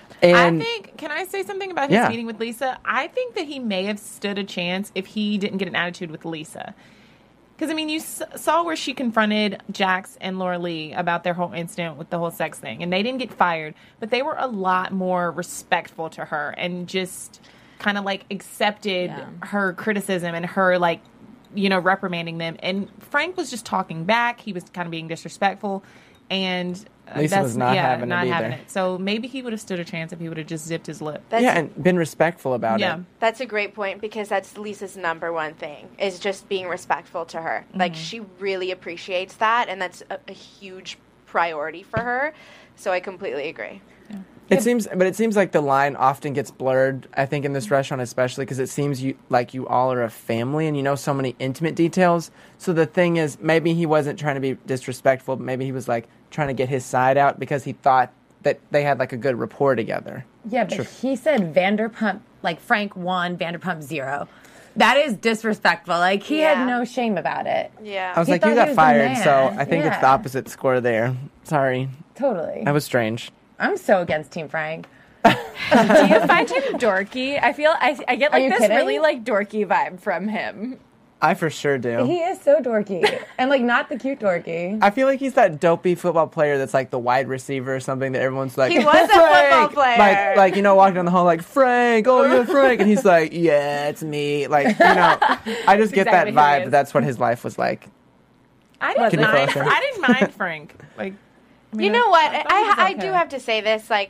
Speaker 7: And
Speaker 8: I think, can I say something about his meeting with Lisa? I think that he may have stood a chance if he didn't get an attitude with Lisa. Because, I mean, you saw where she confronted Jax and Laura Lee about their whole incident with the whole sex thing. And they didn't get fired, but they were a lot more respectful to her and just kind of, like, accepted her criticism and her, like, you know, reprimanding them. And Frank was just talking back. He was kind of being disrespectful. And
Speaker 7: Lisa was not having it.
Speaker 8: So maybe he would have stood a chance if he would have just zipped his lip.
Speaker 7: And been respectful about it.
Speaker 10: That's a great point, because that's Lisa's number one thing, is just being respectful to her. Mm-hmm. Like, she really appreciates that, and that's a huge priority for her. So I completely agree.
Speaker 7: It seems like the line often gets blurred, I think, in this restaurant especially, because it seems like you all are a family and you know so many intimate details. So the thing is, maybe he wasn't trying to be disrespectful, but maybe he was, like, trying to get his side out because he thought that they had, like, a good rapport together.
Speaker 11: Yeah, but he said Vanderpump, like, Frank 1, Vanderpump 0. That is disrespectful. Like, he had no shame about it.
Speaker 10: Yeah.
Speaker 7: I was like, you got fired, so I think it's the opposite score there. Sorry.
Speaker 11: Totally.
Speaker 7: That was strange.
Speaker 11: I'm so against Team Frank.
Speaker 9: Do you find him dorky? I feel I get like this really like dorky vibe from him.
Speaker 7: I for sure do.
Speaker 11: He is so dorky. And like not the cute dorky.
Speaker 7: I feel like he's that dopey football player that's like the wide receiver or something that everyone's like,
Speaker 10: he was a football player.
Speaker 7: Like, you know, walking down the hall like, Frank, oh, you're Frank. And he's like, yeah, it's me. Like, you know, I just get
Speaker 8: exactly
Speaker 7: that vibe that that's what his life was like.
Speaker 8: I didn't mind Frank. Like, I mean,
Speaker 10: you know what?
Speaker 8: I
Speaker 10: do have to say this. Like,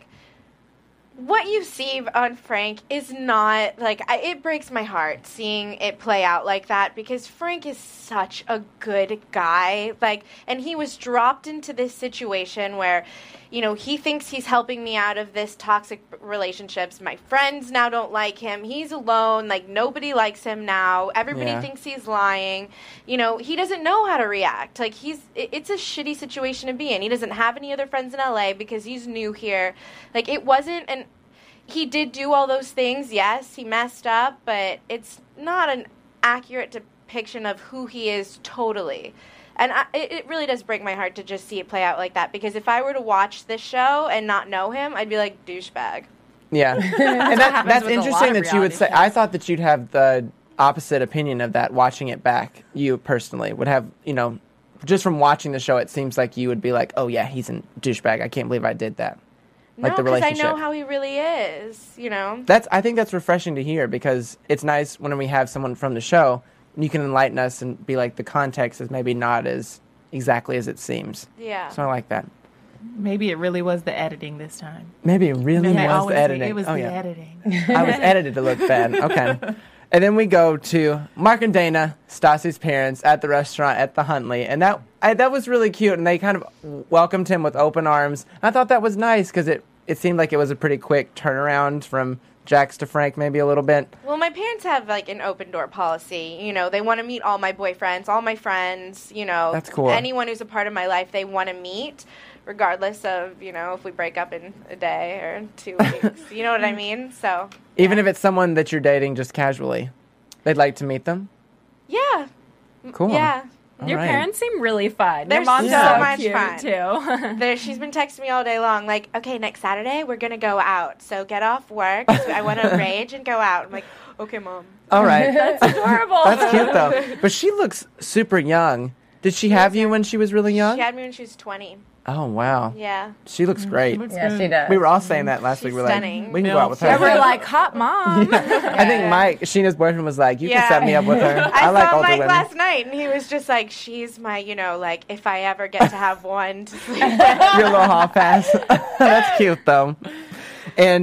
Speaker 10: what you see on Frank is not, like, it breaks my heart seeing it play out like that, because Frank is such a good guy. Like, and he was dropped into this situation where, you know, he thinks he's helping me out of this toxic relationships. My friends now don't like him. He's alone. Like, nobody likes him now. Everybody thinks he's lying. You know, he doesn't know how to react. Like, it's a shitty situation to be in. He doesn't have any other friends in LA because he's new here. Like, it wasn't he did do all those things, yes, he messed up, but it's not an accurate depiction of who he is totally. And it really does break my heart to just see it play out like that, because if I were to watch this show and not know him, I'd be like, douchebag.
Speaker 7: Yeah. And that's interesting that you would say. I thought that you'd have the opposite opinion of that watching it back. You personally would have, you know, just from watching the show, it seems like you would be like, oh, yeah, he's a douchebag. I can't believe I did that. Like
Speaker 10: no, because I know how he really is, you know.
Speaker 7: I think that's refreshing to hear, because it's nice when we have someone from the show, and you can enlighten us and be like, the context is maybe not as exactly as it seems.
Speaker 10: Yeah.
Speaker 7: So I like that.
Speaker 8: Maybe it really was the editing this time.
Speaker 7: Maybe it really was the editing.
Speaker 8: It was the editing.
Speaker 7: I was edited to look bad. Okay. And then we go to Mark and Dana, Stassi's parents, at the restaurant at the Huntley. And that was really cute. And they kind of welcomed him with open arms. I thought that was nice, because it seemed like it was a pretty quick turnaround from Jax to Frank, maybe a little bit.
Speaker 10: Well, my parents have, like, an open door policy. You know, they want to meet all my boyfriends, all my friends, you know.
Speaker 7: That's cool.
Speaker 10: Anyone who's a part of my life, they want to meet, regardless of, you know, if we break up in a day or 2 weeks. You know what I mean? So.
Speaker 7: Even if it's someone that you're dating just casually, they'd like to meet them?
Speaker 10: Yeah.
Speaker 7: Cool.
Speaker 10: Yeah.
Speaker 9: Your parents seem really fun.
Speaker 10: They're
Speaker 9: Your mom's
Speaker 10: so much
Speaker 9: cute
Speaker 10: fun
Speaker 9: too.
Speaker 10: She's been texting me all day long, like, okay, next Saturday we're gonna go out. So get off work. I want to rage and go out. I'm like, okay, Mom.
Speaker 7: All right.
Speaker 9: That's adorable.
Speaker 7: That's cute though. But she looks super young. Did she have you when she was really young?
Speaker 10: She had me when she was 20.
Speaker 7: Oh wow.
Speaker 10: Yeah.
Speaker 7: She looks great.
Speaker 11: She does.
Speaker 7: We were all saying that last week. We're
Speaker 10: stunning.
Speaker 7: like, we can go out with her.
Speaker 9: Yeah, we're like, hot mom.
Speaker 7: I think Mike, Sheena's boyfriend, was like, you can set me up with her.
Speaker 10: I
Speaker 7: like
Speaker 10: saw
Speaker 7: older
Speaker 10: Mike
Speaker 7: women.
Speaker 10: last night, and he was just like, she's my, you know, like, if I ever get to have one to sleep with.
Speaker 7: Your little hall pass. That's cute though. And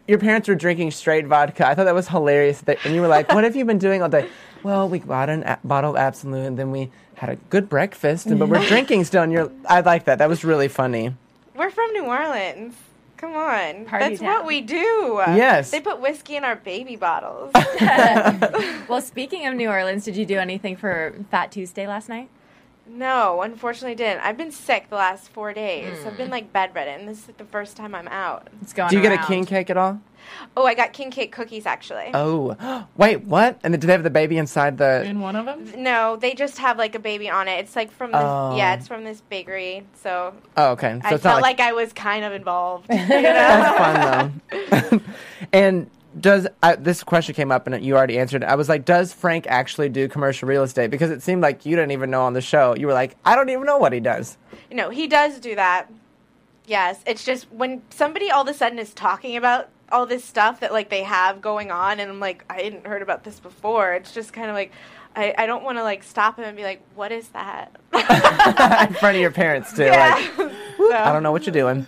Speaker 7: your parents were drinking straight vodka. I thought that was hilarious. And you were like, what have you been doing all day? Well, we bought a bottle of Absolute, and then we had a good breakfast, but we're drinking still. And I like that. That was really funny.
Speaker 10: We're from New Orleans. Come on.
Speaker 9: Party
Speaker 10: That's
Speaker 9: town.
Speaker 10: what we do.
Speaker 7: Yes.
Speaker 10: They put whiskey in our baby bottles.
Speaker 9: Well, speaking of New Orleans, did you do anything for Fat Tuesday last night?
Speaker 10: No, unfortunately didn't. I've been sick the last 4 days. I've been like bedridden. This is like, the first time I'm out.
Speaker 9: It's going
Speaker 7: Do you get a
Speaker 9: around.
Speaker 7: king cake at all?
Speaker 10: Oh, I got king cake cookies actually.
Speaker 7: Oh, wait, what? And then do they have the baby inside the...
Speaker 8: In one of them?
Speaker 10: No, they just have like a baby on it. It's like from this, yeah, it's from this bakery. So
Speaker 7: Oh, okay. So
Speaker 10: I
Speaker 7: it's not
Speaker 10: felt like I was kind of involved. You know?
Speaker 7: That's fun, though. And this question came up, and you already answered it. I was like, does Frank actually do commercial real estate? Because it seemed like you didn't even know on the show. You were like, I don't even know what he does.
Speaker 10: You know, he does do that. Yes, it's just when somebody all of a sudden is talking about all this stuff that like they have going on, and I'm like, I hadn't heard about this before. It's just kind of like, I don't want to like stop him and be like, what is that?
Speaker 7: In front of your parents, too.
Speaker 10: Yeah.
Speaker 7: Like, I don't know what you're doing.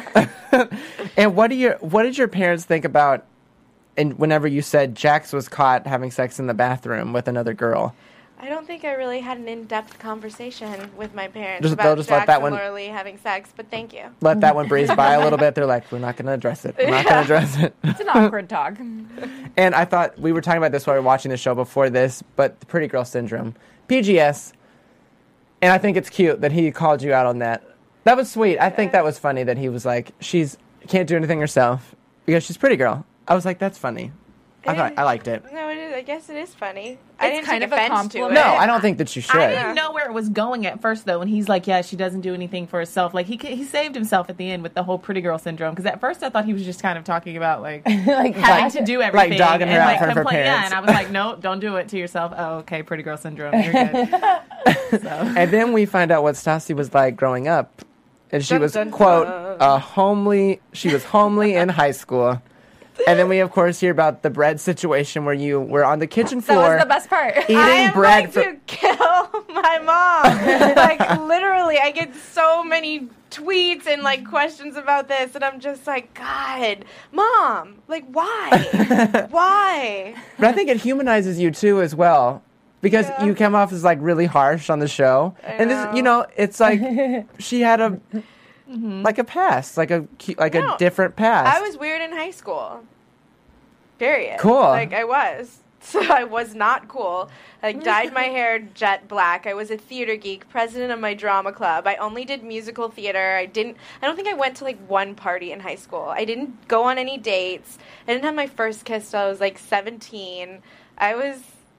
Speaker 7: And what did your parents think about, and whenever you said Jax was caught having sex in the bathroom with another girl?
Speaker 10: I don't think I really had an in-depth conversation with my parents
Speaker 7: They'll
Speaker 10: about
Speaker 7: just let
Speaker 10: Jax
Speaker 7: that
Speaker 10: and
Speaker 7: one-
Speaker 10: Lorelei having sex, but thank you.
Speaker 7: Let that one breeze by a little bit. They're like, we're not going to address it. We're not going to address it.
Speaker 9: It's an awkward talk.
Speaker 7: And I thought we were talking about this while we were watching the show before this, but the Pretty Girl Syndrome, PGS, and I think it's cute that he called you out on that. That was sweet. I think that was funny that he was like, she's can't do anything herself because she's pretty girl. I was like, that's funny. I liked it.
Speaker 10: No, it is. I guess it is funny. I didn't
Speaker 9: kind
Speaker 10: take
Speaker 9: of a
Speaker 10: offense to it.
Speaker 9: compliment.
Speaker 7: No, I don't think that you should.
Speaker 8: I didn't know where it was going at first, though, and he's like, yeah, she doesn't do anything for herself. Like, he saved himself at the end with the whole pretty girl syndrome, because at first I thought he was just kind of talking about, like, having to do everything.
Speaker 7: Like dogging her
Speaker 8: and,
Speaker 7: out
Speaker 8: like,
Speaker 7: in front of her
Speaker 8: complain-
Speaker 7: parents.
Speaker 8: Yeah, and I was like, no, don't do it to yourself. Oh, okay, pretty girl syndrome. You're good. So.
Speaker 7: And then we find out what Stassi was like growing up. And she
Speaker 10: Dun,
Speaker 7: was,
Speaker 10: dun,
Speaker 7: quote,
Speaker 10: dun.
Speaker 7: she was homely in high school. And then we, of course, hear about the bread situation where you were on the kitchen
Speaker 9: That
Speaker 7: floor.
Speaker 9: was the best part.
Speaker 7: Eating
Speaker 10: I am
Speaker 7: bread
Speaker 10: going to kill my mom. Like, literally, I get so many tweets and, like, questions about this, and I'm just like, God, Mom, like, why? Why?
Speaker 7: But I think it humanizes you, too, as well. Because you come off as, like, really harsh on the show. And this, you know, it's like she had a... like a past, like a different past.
Speaker 10: I was weird in high school. Period.
Speaker 7: Cool.
Speaker 10: Like, I was. So I was not cool. I dyed my hair jet black. I was a theater geek, president of my drama club. I only did musical theater. I don't think I went to like one party in high school. I didn't go on any dates. I didn't have my first kiss till I was like 17. I was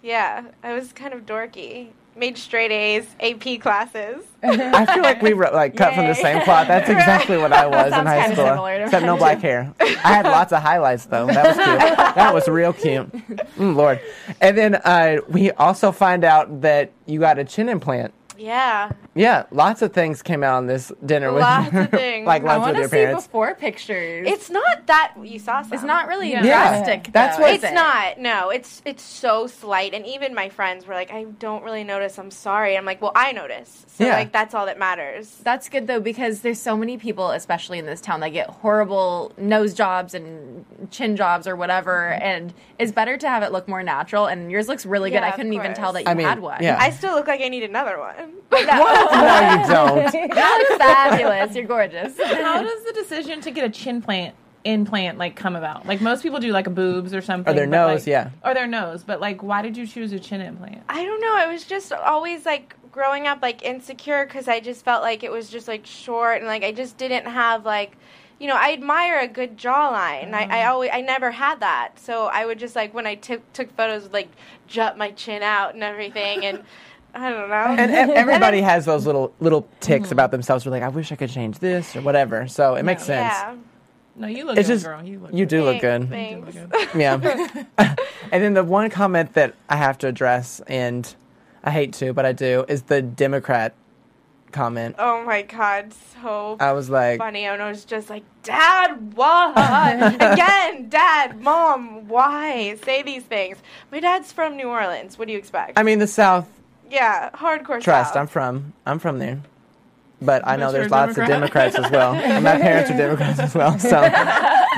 Speaker 10: kind of dorky. Made straight A's, AP classes.
Speaker 7: I feel like we were like cut from the same cloth. That's exactly what I was in
Speaker 9: Sounds
Speaker 7: high
Speaker 9: kinda
Speaker 7: school.
Speaker 9: similar to
Speaker 7: Except no black hair. I had lots of highlights though. That was cute. That was real cute. Lord. And then we also find out that you got a chin implant.
Speaker 10: Yeah.
Speaker 7: Yeah, lots of things came out on this dinner with
Speaker 10: Lots of things.
Speaker 7: like
Speaker 9: I
Speaker 7: lunch
Speaker 9: want
Speaker 7: with
Speaker 9: to
Speaker 7: your
Speaker 9: see
Speaker 7: parents.
Speaker 9: before pictures.
Speaker 10: It's not that you saw some.
Speaker 9: It's not really
Speaker 8: Yeah.
Speaker 9: drastic.
Speaker 7: That's
Speaker 9: though,
Speaker 7: what-
Speaker 9: is
Speaker 10: It's
Speaker 9: it?
Speaker 10: not. No, it's so slight. And even my friends were like, I don't really notice. I'm sorry. I'm like, well, I notice. So,
Speaker 7: Yeah.
Speaker 10: like, that's all that matters.
Speaker 9: That's good though, because there's so many people, especially in this town, that get horrible nose jobs and chin jobs or whatever, and it's better to have it look more natural. And yours looks really good.
Speaker 10: Yeah,
Speaker 9: I
Speaker 10: of
Speaker 9: couldn't even
Speaker 10: course.
Speaker 9: tell that you
Speaker 7: I mean,
Speaker 9: had one.
Speaker 7: yeah.
Speaker 10: I still look like I need another one.
Speaker 7: No, you don't.
Speaker 9: You look fabulous. You're gorgeous.
Speaker 8: How does the decision to get a chin implant like come about? Like most people do like a boobs or something.
Speaker 7: Or their
Speaker 8: but,
Speaker 7: nose,
Speaker 8: like-
Speaker 7: yeah.
Speaker 8: Or their nose. But like why did you choose a chin implant?
Speaker 10: I don't know. I was just always like growing up like insecure because I just felt like it was just like short and like I just didn't have like, you know, I admire a good jawline. I never had that. So I would just like when I took photos would like jut my chin out and everything and I don't know.
Speaker 7: And everybody has those little ticks about themselves. Where like, I wish I could change this or whatever. So it makes sense.
Speaker 10: Yeah.
Speaker 8: No, you look
Speaker 7: It's
Speaker 8: good,
Speaker 7: just
Speaker 8: girl. You look
Speaker 7: you
Speaker 8: good.
Speaker 7: do look good.
Speaker 10: Thanks.
Speaker 7: Yeah. And then the one comment that I have to address, and I hate to, but I do, is the Democrat comment.
Speaker 10: Oh my God, so
Speaker 7: I was like,
Speaker 10: funny. And I was just like, Dad, what? Again, Dad, Mom, why? Say these things. My dad's from New Orleans. What do you expect?
Speaker 7: I mean, the South,
Speaker 10: Yeah, hardcore
Speaker 7: trust,
Speaker 10: South.
Speaker 7: I'm from there. But I know
Speaker 8: But
Speaker 7: there's
Speaker 8: you're a
Speaker 7: lots of
Speaker 8: Democrat?
Speaker 7: Democrats as well. And my parents are Democrats as well. So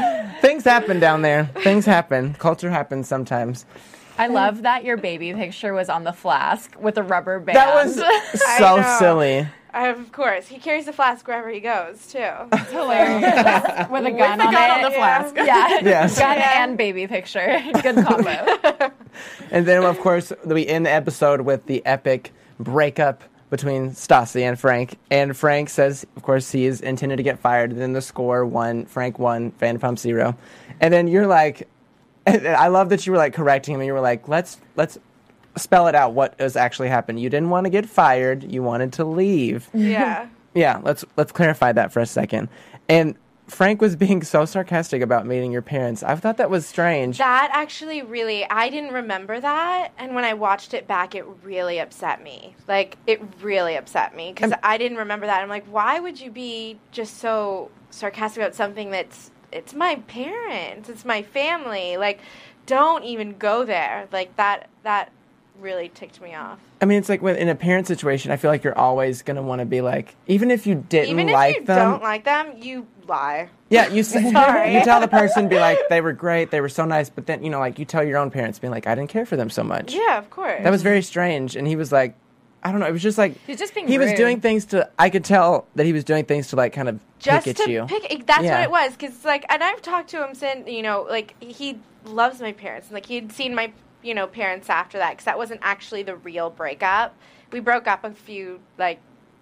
Speaker 7: Things happen down there. Things happen. Culture happens sometimes.
Speaker 9: I love that your baby picture was on the flask with a rubber band.
Speaker 7: That was so silly.
Speaker 10: Of course. He carries a flask wherever he goes, too.
Speaker 9: It's hilarious. With a gun on
Speaker 8: the flask.
Speaker 9: Yeah.
Speaker 7: Yes.
Speaker 9: Gun and baby picture. Good combo.
Speaker 7: And then, of course, we end the episode with the epic breakup between Stassi and Frank. And Frank says, of course, he is intended to get fired. And then the score, Frank 1, Vanderpump 0. And then you're like, I love that you were like correcting him. And you were like, let's spell it out what has actually happened. You didn't want to get fired. You wanted to leave.
Speaker 10: Yeah.
Speaker 7: Yeah, let's clarify that for a second. And Frank was being so sarcastic about meeting your parents. I thought that was strange.
Speaker 10: That actually really, I didn't remember that. And when I watched it back, it really upset me. Like, it really upset me because I didn't remember that. I'm like, why would you be just so sarcastic about something it's my parents, it's my family. Like, don't even go there. Like, that really ticked me off.
Speaker 7: I mean, it's like in a parent situation, I feel like you're always going to want to be like, even if you didn't like them.
Speaker 10: Don't like them, you lie.
Speaker 7: Yeah, you tell the person, be like, they were great, they were so nice, but then, like, you tell your own parents, being like, I didn't care for them so much.
Speaker 10: Yeah, of course.
Speaker 7: That was very strange, and he was like, I don't know, it was just like,
Speaker 9: He's just being
Speaker 7: he was
Speaker 9: rude.
Speaker 7: doing things to, I could tell that he was doing things to, like, kind of
Speaker 10: just
Speaker 7: pick at you.
Speaker 10: That's
Speaker 7: Yeah.
Speaker 10: what it was, because, like, and I've talked to him since, like, he loves my parents, and, like, he'd seen my parents after that, because that wasn't actually the real breakup. We broke up a few, like,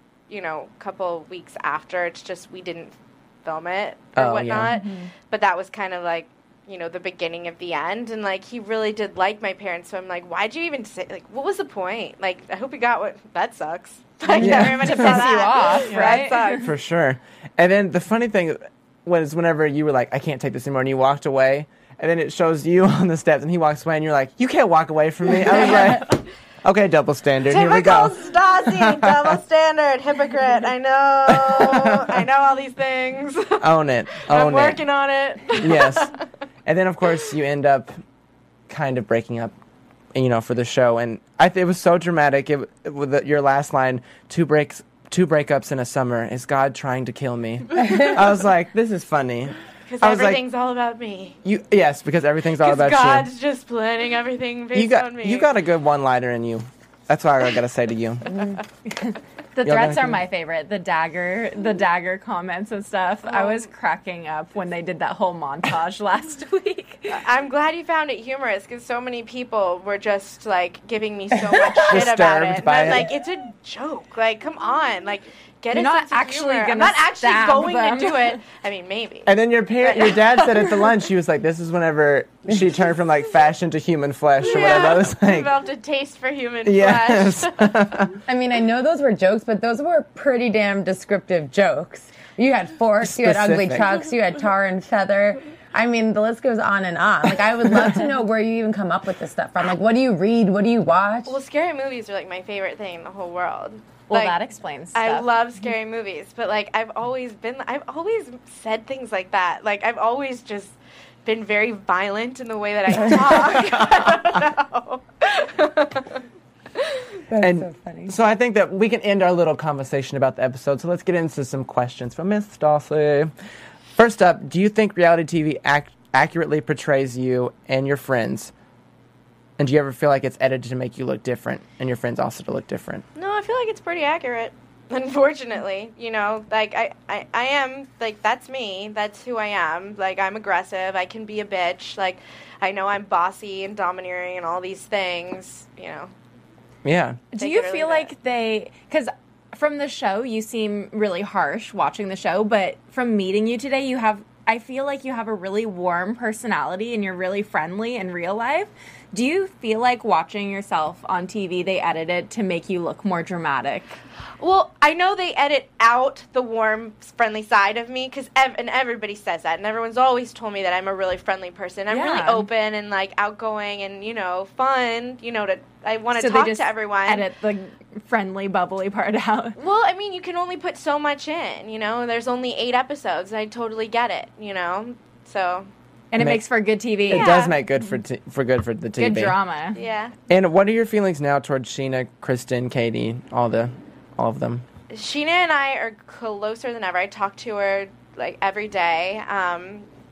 Speaker 10: couple weeks after. It's just we didn't film it or whatnot. Yeah. Mm-hmm. But that was kind of like, the beginning of the end. And, like, he really did like my parents. So I'm like, why'd you even say, like, what was the point? Like, I hope you got what, that sucks. Like, everybody
Speaker 9: to piss you off, right?
Speaker 10: That sucks.
Speaker 7: For sure. And then the funny thing was whenever you were like, I can't take this anymore, and you walked away, and then it shows you on the steps, and he walks away, and you're like, you can't walk away from me. I was like, okay, double standard. Here we go.
Speaker 10: Typical Stassi, double standard, hypocrite. I know all these things.
Speaker 7: Own it.
Speaker 10: I'm working on it.
Speaker 7: Yes. And then, of course, you end up kind of breaking up, for the show. And it was so dramatic. With your last line, two breakups in a summer. Is God trying to kill me? I was like, this is funny.
Speaker 10: Because everything's all about me.
Speaker 7: Yes, because everything's all about
Speaker 10: God's just planning everything based on me.
Speaker 7: You got a good one-liner in you. That's what I got to say to you.
Speaker 9: The threats are my favorite. The dagger comments and stuff. I was cracking up when they did that whole montage last week.
Speaker 10: I'm glad you found it humorous because so many people were just like giving me so much shit about it. And I'm like, it's a joke. Like, come on. Like, get
Speaker 9: You're
Speaker 10: a
Speaker 9: not
Speaker 10: sense of
Speaker 9: actually
Speaker 10: humor.
Speaker 9: gonna
Speaker 10: I'm not actually
Speaker 9: stab
Speaker 10: going
Speaker 9: them.
Speaker 10: to do it. I mean, maybe.
Speaker 7: And then your dad said at the lunch, he was like, this is whenever she turned from like fashion to human flesh or whatever. I was like,
Speaker 10: developed a taste for human
Speaker 7: yes.
Speaker 10: flesh.
Speaker 11: I mean, I know those were jokes, but those were pretty damn descriptive jokes. You had forks, you had ugly trucks, you had tar and feather. I mean, the list goes on and on. Like, I would love to know where you even come up with this stuff from. Like, what do you read? What do you watch?
Speaker 10: Well, scary movies are like my favorite thing in the whole world.
Speaker 9: Well,
Speaker 10: Like,
Speaker 9: that explains stuff.
Speaker 10: I love scary movies, but like I've always said things like that. Like I've always just been very violent in the way that I talk. I don't know.
Speaker 11: That's so funny.
Speaker 7: So I think that we can end our little conversation about the episode. So let's get into some questions from Miss Stassi. First up, do you think reality TV accurately portrays you and your friends? And do you ever feel like it's edited to make you look different and your friends also to look different?
Speaker 10: No, I feel like it's pretty accurate. Unfortunately, like I am, like, that's me. That's who I am. Like, I'm aggressive. I can be a bitch. Like, I know I'm bossy and domineering and all these things,
Speaker 7: Yeah.
Speaker 9: Do you feel like because from the show you seem really harsh watching the show, but from meeting you today, I feel like you have a really warm personality and you're really friendly in real life. Do you feel like watching yourself on TV, they edited to make you look more dramatic?
Speaker 10: Well, I know they edit out the warm, friendly side of me, and everybody says that, and everyone's always told me that I'm a really friendly person. I'm really open and, like, outgoing and, fun, I want to talk to everyone.
Speaker 9: Edit the friendly, bubbly part out.
Speaker 10: Well, I mean, you can only put so much in, There's only 8 episodes, and I totally get it, so...
Speaker 9: And it makes for good TV.
Speaker 7: It does make good for the TV.
Speaker 9: Good drama.
Speaker 10: Yeah.
Speaker 7: And what are your feelings now towards Sheena, Kristen, Katie, all of them?
Speaker 10: Sheena and I are closer than ever. I talk to her like every day.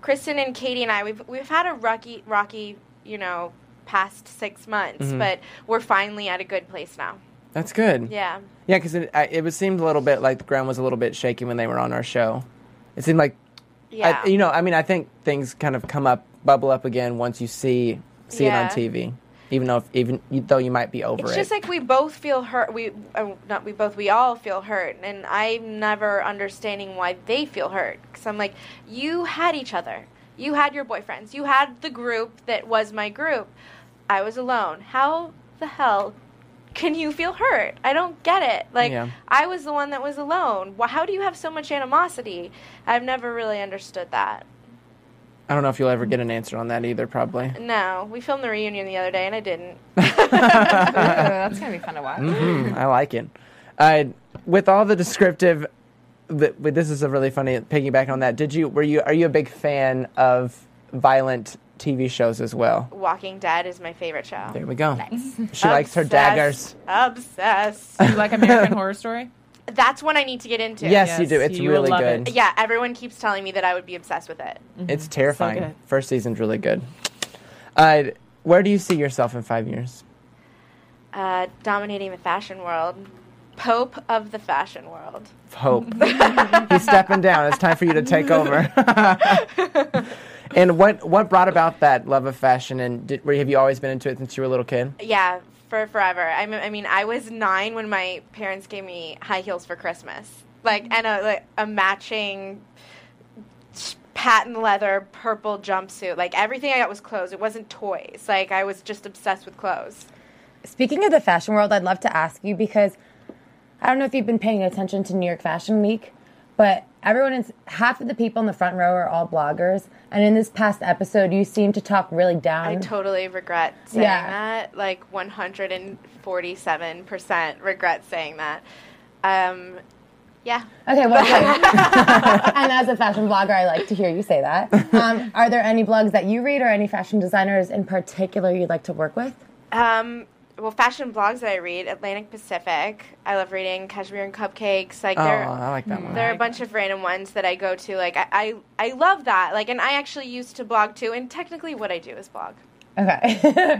Speaker 10: Kristen and Katie and I, we've had a rocky, past 6 months, but we're finally at a good place now.
Speaker 7: That's good.
Speaker 10: Yeah.
Speaker 7: Yeah, because it seemed a little bit like the ground was a little bit shaky when they were on our show. It seemed like, I think things kind of bubble up again once you see it on TV. Even though you might be over it.
Speaker 10: It's just like we both feel hurt. We all feel hurt. And I'm never understanding why they feel hurt. Because I'm like, you had each other. You had your boyfriends. You had the group that was my group. I was alone. How the hell can you feel hurt? I don't get it. Like, I was the one that was alone. How do you have so much animosity? I've never really understood that.
Speaker 7: I don't know if you'll ever get an answer on that either, probably.
Speaker 10: No. We filmed the reunion the other day, and I didn't.
Speaker 9: That's going to be fun to watch.
Speaker 7: I like it. With all the descriptive... this is a really funny piggyback on that. Are you a big fan of violent TV shows as well?
Speaker 10: Walking Dead is my favorite show.
Speaker 7: There we go.
Speaker 9: Nice.
Speaker 7: She likes her daggers.
Speaker 10: Obsessed.
Speaker 8: You like American Horror Story?
Speaker 10: That's one I need to get into.
Speaker 7: Yes, you do. It's really good.
Speaker 10: Yeah, everyone keeps telling me that I would be obsessed with it.
Speaker 7: It's terrifying.
Speaker 8: So good.
Speaker 7: First season's really good. Where do you see yourself in 5 years?
Speaker 10: Dominating the fashion world. Pope of the fashion world.
Speaker 7: Pope. He's stepping down. It's time for you to take over. And what brought about that love of fashion? And have you always been into it since you were a little kid?
Speaker 10: Yeah, for forever. I mean, I was 9 when my parents gave me high heels for Christmas, and a matching patent leather purple jumpsuit. Like, everything I got was clothes. It wasn't toys. Like, I was just obsessed with clothes.
Speaker 11: Speaking of the fashion world, I'd love to ask you, because I don't know if you've been paying attention to New York Fashion Week, but half of the people in the front row are all bloggers. And in this past episode, you seem to talk really down.
Speaker 10: I totally regret saying that. Like, 147% regret saying that. Yeah.
Speaker 11: Okay, well, and as a fashion blogger, I like to hear you say that. Are there any blogs that you read or any fashion designers in particular you'd like to work with?
Speaker 10: Well, fashion blogs that I read, Atlantic Pacific. I love reading Cashmere and Cupcakes. Like,
Speaker 7: I like that one.
Speaker 10: There are a bunch of random ones that I go to. Like, I love that. Like, and I actually used to blog too. And technically, what I do is blog.
Speaker 11: Okay.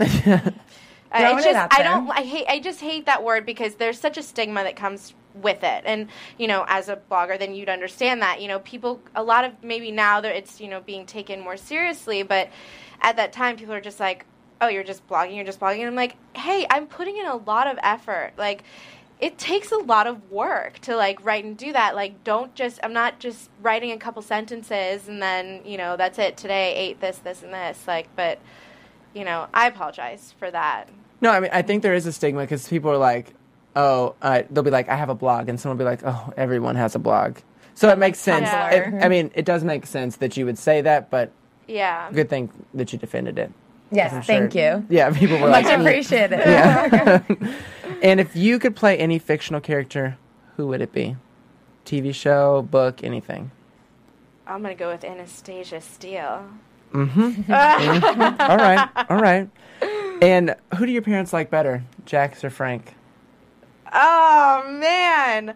Speaker 10: I just hate that word because there's such a stigma that comes with it. And, as a blogger, then you'd understand that. People, a lot of, maybe now that it's, being taken more seriously. But at that time, people are just like, oh, you're just blogging. And I'm like, hey, I'm putting in a lot of effort. Like, it takes a lot of work to, like, write and do that. Like, I'm not just writing a couple sentences and then, that's it. Today I ate this, and this. Like, but, I apologize for that.
Speaker 7: No, I mean, I think there is a stigma because people are like, they'll be like, I have a blog. And someone will be like, oh, everyone has a blog. So it makes sense.
Speaker 10: Yeah.
Speaker 7: It does make sense that you would say that, but
Speaker 10: yeah,
Speaker 7: good thing that you defended it.
Speaker 11: Yes, thank you.
Speaker 7: Yeah, people were
Speaker 11: much
Speaker 7: like...
Speaker 11: appreciated.
Speaker 7: Yeah. And if you could play any fictional character, who would it be? TV show, book, anything?
Speaker 10: I'm going to go with Anastasia Steele.
Speaker 7: All right. And who do your parents like better, Jax or Frank?
Speaker 10: Oh, man.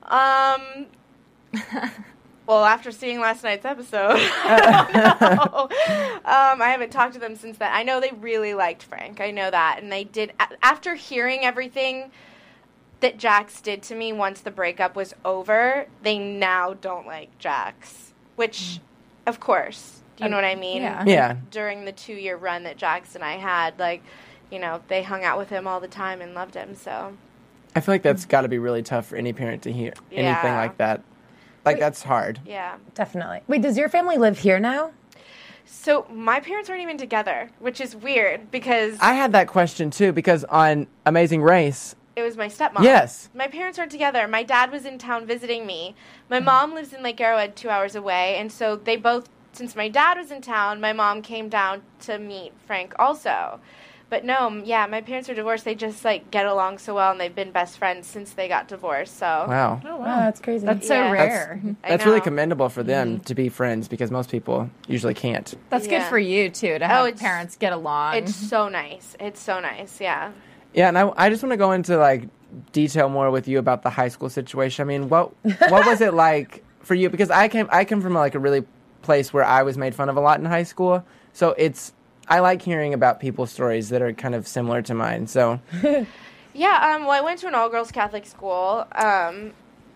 Speaker 10: Well, after seeing last night's episode, I don't know. I haven't talked to them since then. I know they really liked Frank. I know that. And they did, after hearing everything that Jax did to me once the breakup was over, they now don't like Jax. Which, of course, do you know what I mean?
Speaker 7: Yeah.
Speaker 10: During the 2-year run that Jax and I had, like, they hung out with him all the time and loved him, so.
Speaker 7: I feel like that's got to be really tough for any parent to hear anything like that. Like, that's hard.
Speaker 10: Yeah.
Speaker 11: Definitely. Wait, does your family live here now?
Speaker 10: So, my parents aren't even together, which is weird because...
Speaker 7: I had that question, too, because on Amazing Race...
Speaker 10: It was my stepmom.
Speaker 7: Yes.
Speaker 10: My parents aren't together. My dad was in town visiting me. My mom lives in Lake Arrowhead 2 hours away, and so they both... Since my dad was in town, my mom came down to meet Frank also. But no, my parents are divorced. They just, like, get along so well, and they've been best friends since they got divorced, so...
Speaker 7: Wow.
Speaker 11: Oh, wow, that's crazy.
Speaker 9: That's so rare.
Speaker 7: That's really commendable for them to be friends, because most people usually can't.
Speaker 9: That's good for you, too, to have parents get along.
Speaker 10: It's so nice. Yeah.
Speaker 7: Yeah, and I just want to go into, like, detail more with you about the high school situation. I mean, what was it like for you? Because I came from, like, a really place where I was made fun of a lot in high school. So I like hearing about people's stories that are kind of similar to mine. So,
Speaker 10: yeah. Well, I went to an all-girls Catholic school. I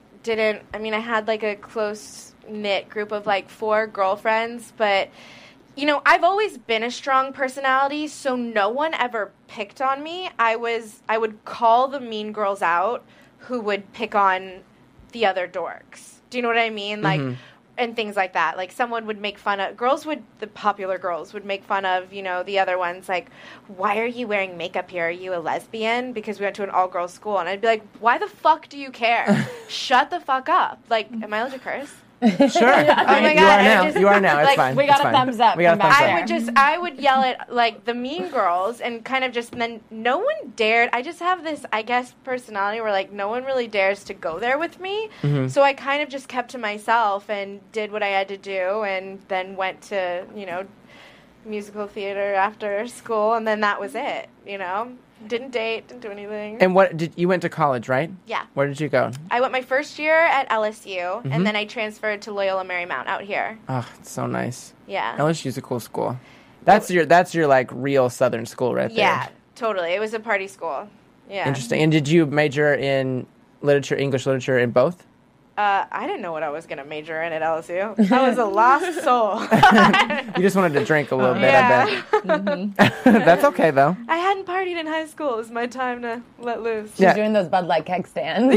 Speaker 10: had like a close-knit group of like 4 girlfriends, but I've always been a strong personality, so no one ever picked on me. I would call the mean girls out who would pick on the other dorks. Do you know what I mean? Like, and things like that. Like, someone would make fun of... the popular girls would make fun of, the other ones. Like, why are you wearing makeup here? Are you a lesbian? Because we went to an all-girls school. And I'd be like, why the fuck do you care? Shut the fuck up. Like, am I allowed to curse?
Speaker 7: Sure.
Speaker 10: Oh my God.
Speaker 7: You are now. It's
Speaker 10: like,
Speaker 7: fine.
Speaker 9: We got a thumbs up.
Speaker 10: I would yell at like the mean girls and kind of and then no one dared. I just have this, I guess, personality where like no one really dares to go there with me. So I kind of just kept to myself and did what I had to do, and then went to musical theater after school, and then that was it. Didn't date, didn't do anything.
Speaker 7: And you went to college, right?
Speaker 10: Yeah.
Speaker 7: Where did you go?
Speaker 10: I went my first year at LSU, and then I transferred to Loyola Marymount out here.
Speaker 7: Oh, it's so nice.
Speaker 10: Yeah.
Speaker 7: LSU's a cool school. That's your like real Southern school right there.
Speaker 10: Yeah, totally. It was a party school. Yeah.
Speaker 7: Interesting. And did you major in literature, English literature, in both?
Speaker 10: I didn't know what I was going to major in at LSU. I was a lost soul.
Speaker 7: You just wanted to drink a little bit, I bet. That's okay, though.
Speaker 10: I hadn't partied in high school. It was my time to let loose.
Speaker 11: She's doing those Bud Light keg stands.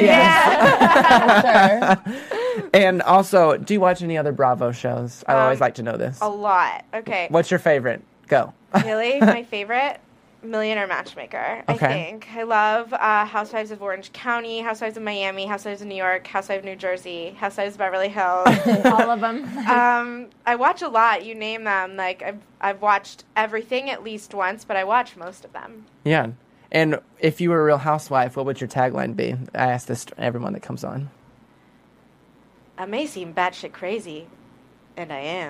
Speaker 10: Yeah.
Speaker 11: Sure.
Speaker 7: And also, do you watch any other Bravo shows? I always like to know this.
Speaker 10: A lot. Okay.
Speaker 7: What's your favorite? Go.
Speaker 10: Really? My favorite? Millionaire Matchmaker, I think. I love Housewives of Orange County, Housewives of Miami, Housewives of New York, Housewives of New Jersey, Housewives of Beverly Hills.
Speaker 11: All of them.
Speaker 10: I watch a lot. You name them. Like, I've watched everything at least once, but I watch most of them.
Speaker 7: Yeah. And if you were a Real Housewife, what would your tagline be? I ask this to everyone that comes on.
Speaker 10: I may seem batshit crazy, and I am.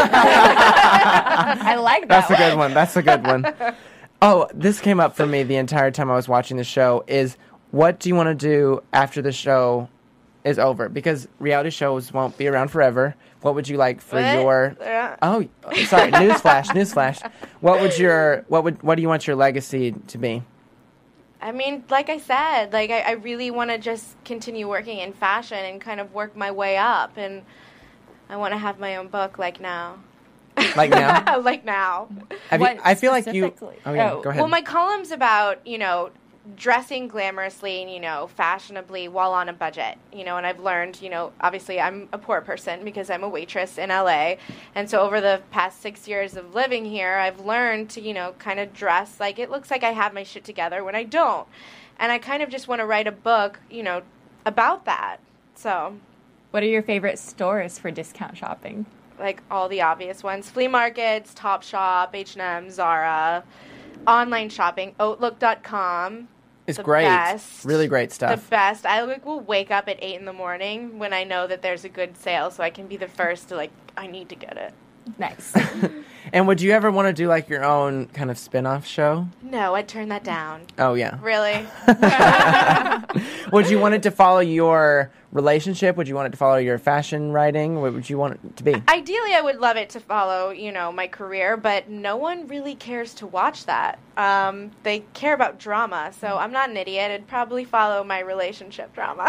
Speaker 9: I like that.
Speaker 7: That's a good one. Oh, this came up for me the entire time I was watching the show is, what do you want to do after the show is over? Because reality shows won't be around forever. What would you like for your... Oh, sorry. Newsflash. What do you want your legacy to be?
Speaker 10: I mean, like I said, like I really want to just continue working in fashion and kind of work my way up. And I want to have my own book like now.
Speaker 7: Like now?
Speaker 10: Like now.
Speaker 7: I feel like you... Oh, yeah, go ahead.
Speaker 10: Well, my column's about, dressing glamorously and, fashionably while on a budget, and I've learned, obviously I'm a poor person because I'm a waitress in LA. And so over the past 6 years of living here, I've learned to, kind of dress like it looks like I have my shit together when I don't. And I kind of just want to write a book, about that. So.
Speaker 9: What are your favorite stores for discount shopping?
Speaker 10: Like all the obvious ones. Flea markets, Topshop, H&M, Zara. Online shopping, Outlook.com.
Speaker 7: It's great.
Speaker 10: Best.
Speaker 7: Really great stuff.
Speaker 10: The best. I will wake up at 8 in the morning when I know that there's a good sale so I can be the first to I need to get it.
Speaker 9: Nice.
Speaker 7: And would you ever want to do your own kind of spin-off show?
Speaker 10: No, I'd turn that down.
Speaker 7: Oh, yeah.
Speaker 10: Really?
Speaker 7: Would you want it to follow your relationship? Would you want it to follow your fashion writing? What would you want it to be?
Speaker 10: Ideally, I would love it to follow, my career, but no one really cares to watch that. They care about drama, so I'm not an idiot. It'd probably follow my relationship drama.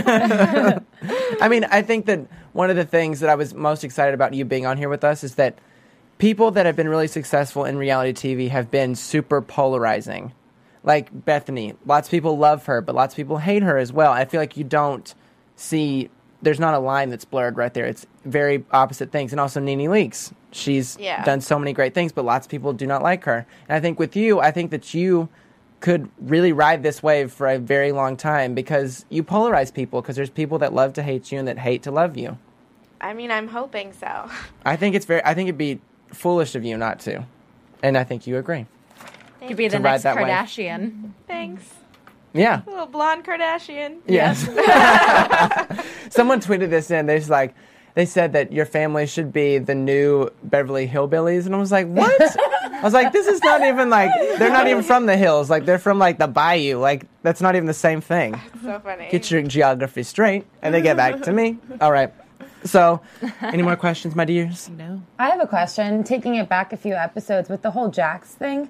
Speaker 7: I mean, I think that one of the things that I was most excited about you being on here with us is that people that have been really successful in reality TV have been super polarizing. Like Bethany, lots of people love her, but lots of people hate her as well. I feel like you don't see, there's not a line that's blurred right there. It's very opposite things. And also Nene Leakes. She's done so many great things, but lots of people do not like her. And I think with you, I think that you could really ride this wave for a very long time because you polarize people, because there's people that love to hate you and that hate to love you.
Speaker 10: I mean, I'm hoping so.
Speaker 7: I think it'd be foolish of you not to. And I think you agree.
Speaker 9: You could be the next Kardashian.
Speaker 10: Thanks.
Speaker 7: Yeah.
Speaker 10: A little blonde Kardashian.
Speaker 7: Yes. Someone tweeted this in. They said that your family should be the new Beverly Hillbillies. And I was like, what? I was like, this is not even they're not even from the hills. They're from the bayou. That's not even the same thing.
Speaker 10: So funny.
Speaker 7: Get your geography straight. And they get back to me. All right. So, any more questions, my dears?
Speaker 8: No.
Speaker 11: I have a question, taking it back a few episodes with the whole Jax thing.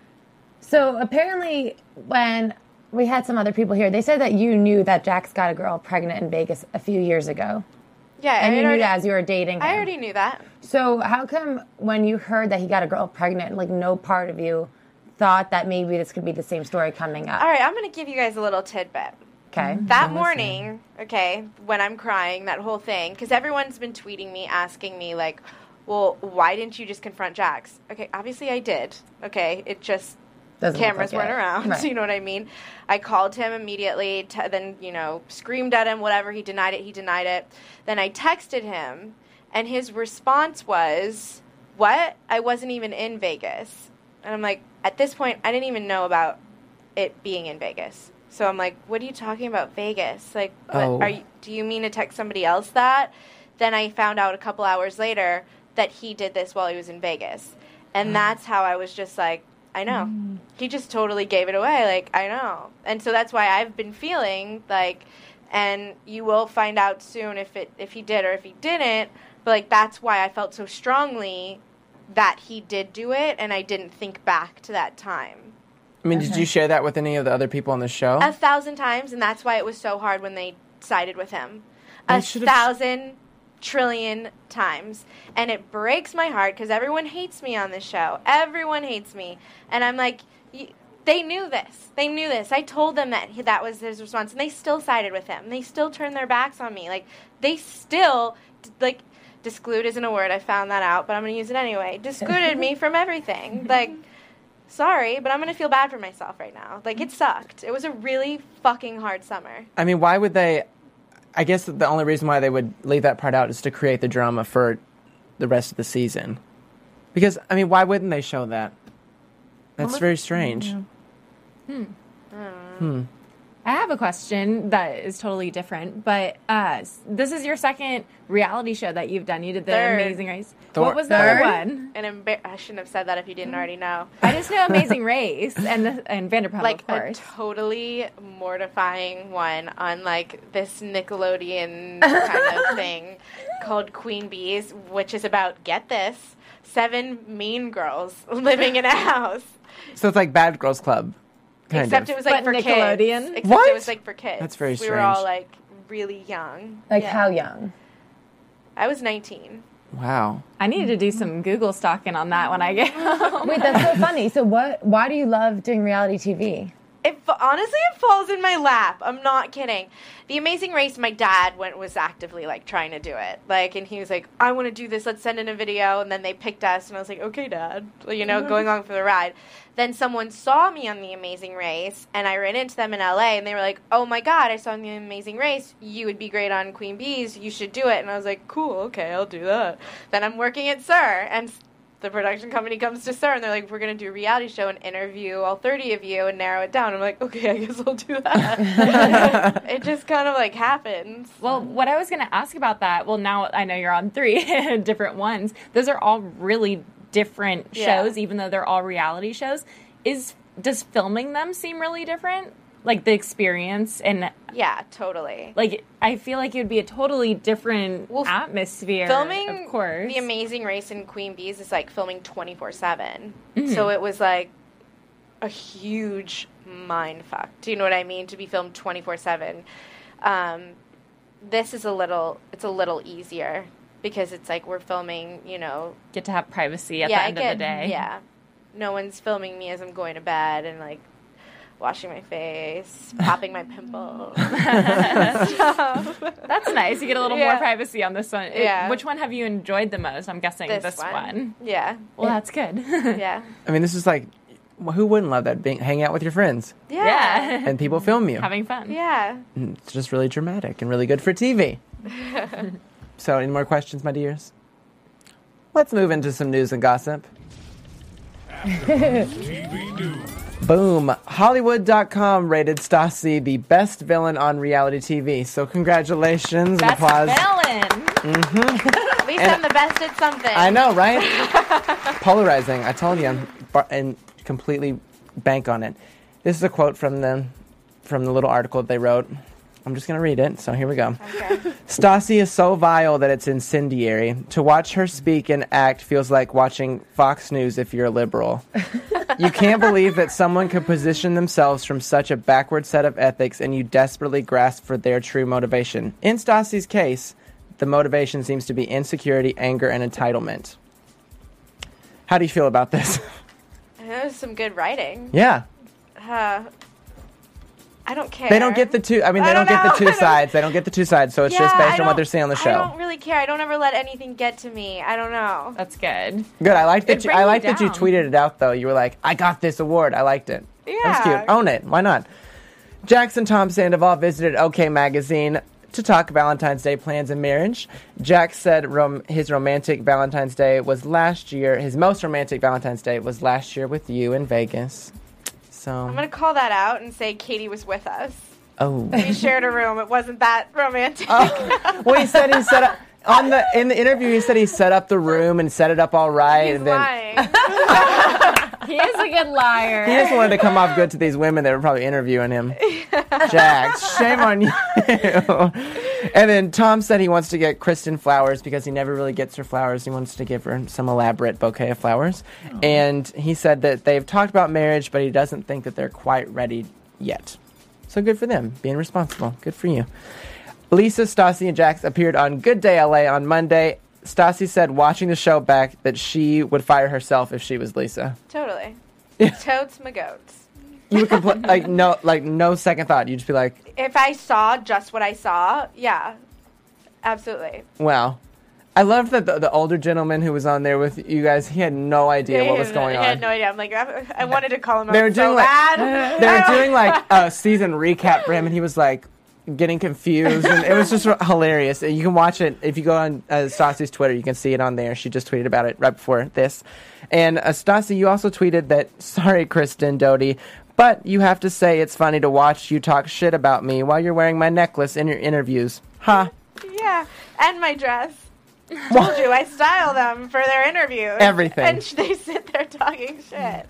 Speaker 11: So apparently when we had some other people here, they said that you knew that Jax got a girl pregnant in Vegas a few years ago.
Speaker 10: Yeah,
Speaker 11: and you knew that as you were dating him.
Speaker 10: I already knew that.
Speaker 11: So how come when you heard that he got a girl pregnant, like no part of you thought that maybe this could be the same story coming up?
Speaker 10: All right, I'm going to give you guys a little tidbit.
Speaker 11: Okay.
Speaker 10: That morning, when I'm crying, that whole thing, because everyone's been tweeting me, asking me, like, well, why didn't you just confront Jax? Okay, obviously I did. Okay, it just, cameras weren't around. Right. You know what I mean? I called him immediately, then, screamed at him, whatever. He denied it. Then I texted him, and his response was, what? I wasn't even in Vegas. And I'm like, at this point, I didn't even know about it being in Vegas. So I'm like, what are you talking about, Vegas? Like, do you mean to text somebody else that? Then I found out a couple hours later that he did this while he was in Vegas. And that's how I was just like, I know. He just totally gave it away. Like, I know. And so that's why I've been feeling like, and you will find out soon if he did or if he didn't, but like that's why I felt so strongly that he did do it, and I didn't think back to that time.
Speaker 7: I mean, did you share that with any of the other people on the show?
Speaker 10: 1,000 times, and that's why it was so hard when they sided with him. 1,000 trillion times. And it breaks my heart because everyone hates me on this show. Everyone hates me. And I'm like, they knew this. They knew this. I told them that was his response, and they still sided with him. They still turned their backs on me. Like, they still, like, disclude isn't a word. I found that out, but I'm going to use it anyway. Discluded me from everything. Like, sorry, but I'm going to feel bad for myself right now. Like, it sucked. It was a really fucking hard summer.
Speaker 7: I mean, why would they... I guess the only reason why they would leave that part out is to create the drama for the rest of the season. Because, I mean, why wouldn't they show that? That's very strange.
Speaker 9: I have a question that is totally different, but this is your second reality show that you've done. You did The Amazing Race. What was the third one?
Speaker 10: I shouldn't have said that if you didn't already know.
Speaker 9: I just know Amazing Race and Vanderpump,
Speaker 10: like,
Speaker 9: of course.
Speaker 10: A totally mortifying one on, like, this Nickelodeon kind of thing called Queen Bees, which is about, get this, 7 mean girls living in a house.
Speaker 7: So it's like Bad Girls Club.
Speaker 10: Except it was like for
Speaker 9: Nickelodeon.
Speaker 10: Kids. Except
Speaker 7: What?
Speaker 10: it was like for kids.
Speaker 7: That's very strange.
Speaker 10: We were all like really young.
Speaker 11: Like how young?
Speaker 10: I was 19.
Speaker 7: Wow.
Speaker 9: I need to do some Google stalking on that when I get home.
Speaker 11: Wait, that's so funny. So why do you love doing reality TV?
Speaker 10: Honestly, it falls in my lap. I'm not kidding. The Amazing Race, my dad was actively, like, trying to do it. Like, and he was like, I want to do this. Let's send in a video. And then they picked us. And I was like, okay, Dad. You know, going along for the ride. Then someone saw me on The Amazing Race. And I ran into them in L.A. And they were like, oh, my God, I saw you on The Amazing Race. You would be great on Queen Bees. You should do it. And I was like, cool, okay, I'll do that. Then I'm working at SUR. And the production company comes to SUR, and they're like, we're going to do a reality show and interview all 30 of you and narrow it down. I'm like, okay, I guess I'll do that. It just kind of, like, happens.
Speaker 9: Well, what I was going to ask about that, well, now I know you're on 3 different ones. Those are all really different shows, even though they're all reality shows. Does filming them seem really different? Like, the experience and...
Speaker 10: Yeah, totally.
Speaker 9: Like, I feel like it would be a totally different atmosphere.
Speaker 10: Filming
Speaker 9: of course.
Speaker 10: The Amazing Race and Queen Bees is like filming 24/7. So it was like a huge mind fuck. Do you know what I mean? To be filmed 24/7. This is a little easier because it's like we're filming, you know.
Speaker 9: Get to have privacy at the end of the day.
Speaker 10: Yeah. No one's filming me as I'm going to bed and, like, washing my face, popping my pimples.
Speaker 9: That's nice. You get a little more privacy on this one.
Speaker 10: Yeah.
Speaker 9: Which one have you enjoyed the most? I'm guessing this one.
Speaker 10: Yeah.
Speaker 9: Well, that's good.
Speaker 10: Yeah.
Speaker 7: I mean, this is like, who wouldn't love that? Hanging out with your friends.
Speaker 10: Yeah.
Speaker 7: And people film you.
Speaker 9: Having fun.
Speaker 10: Yeah.
Speaker 7: It's just really dramatic and really good for TV. So, any more questions, my dears? Let's move into some news and gossip.
Speaker 3: TV news.
Speaker 7: Boom. Hollywood.com rated Stassi the best villain on reality TV. So congratulations and applause.
Speaker 9: Villain.
Speaker 10: At least I'm the best at something.
Speaker 7: I know, right? Polarizing. I told you. And completely bank on it. This is a quote from the little article they wrote. I'm just going to read it, so here we go.
Speaker 10: Okay.
Speaker 7: Stassi is so vile that it's incendiary. To watch her speak and act feels like watching Fox News if you're a liberal. You can't believe that someone could position themselves from such a backward set of ethics, and you desperately grasp for their true motivation. In Stassi's case, the motivation seems to be insecurity, anger, and entitlement. How do you feel about this?
Speaker 10: That was some good writing.
Speaker 7: Yeah.
Speaker 10: I don't care.
Speaker 7: They don't get the two. I mean, they don't get the two sides. They don't get the two sides. So it's just based on what they're saying on the show.
Speaker 10: I don't really care. I don't ever let anything get to me. I don't know.
Speaker 9: That's good.
Speaker 7: Good. I liked that. I liked that you tweeted it out though. You were like, "I got this award." I liked it.
Speaker 10: Yeah.
Speaker 7: That's cute. Own it. Why not? Jax and Tom Sandoval visited OK Magazine to talk Valentine's Day plans and marriage. Jax said his romantic Valentine's Day was last year. His most romantic Valentine's Day was last year with you in Vegas. So
Speaker 10: I'm going to call that out and say Katie was with us.
Speaker 7: Oh.
Speaker 10: We shared a room. It wasn't that romantic.
Speaker 7: Oh. Well, he said he set up in the interview. He said he set up the room and set it up all right.
Speaker 10: He's
Speaker 7: and then
Speaker 10: lying.
Speaker 9: He is a good liar.
Speaker 7: He just wanted to come off good to these women that were probably interviewing him. Jax, shame on you. And then Tom said he wants to get Kristen flowers because he never really gets her flowers. He wants to give her some elaborate bouquet of flowers. Oh. And he said that they've talked about marriage, but he doesn't think that they're quite ready yet. So good for them, being responsible. Good for you. Lisa, Stassi, and Jax appeared on Good Day LA on Monday. Stassi said watching the show back that she would fire herself if she was Lisa.
Speaker 10: Totally.
Speaker 7: Yeah.
Speaker 10: Totes my goats.
Speaker 7: You would no second thought. You'd just be like,
Speaker 10: if I saw just what I saw, yeah, absolutely.
Speaker 7: Wow. I love that the older gentleman who was on there with you guys, he had no idea what was going on.
Speaker 10: He had no idea. I'm like, I wanted to call him
Speaker 7: they were
Speaker 10: out
Speaker 7: doing
Speaker 10: so
Speaker 7: like,
Speaker 10: bad.
Speaker 7: They were doing like a season recap for him, and he was like getting confused, and it was just hilarious. You can watch it if you go on Stassi's Twitter. You can see it on there. She just tweeted about it right before this. And Stassi, you also tweeted that, sorry, Kristen Doty, but you have to say it's funny to watch you talk shit about me while you're wearing my necklace in your interviews. Huh?
Speaker 10: Yeah, and my dress. Told you, I style them for their interviews.
Speaker 7: Everything.
Speaker 10: And they sit there talking shit.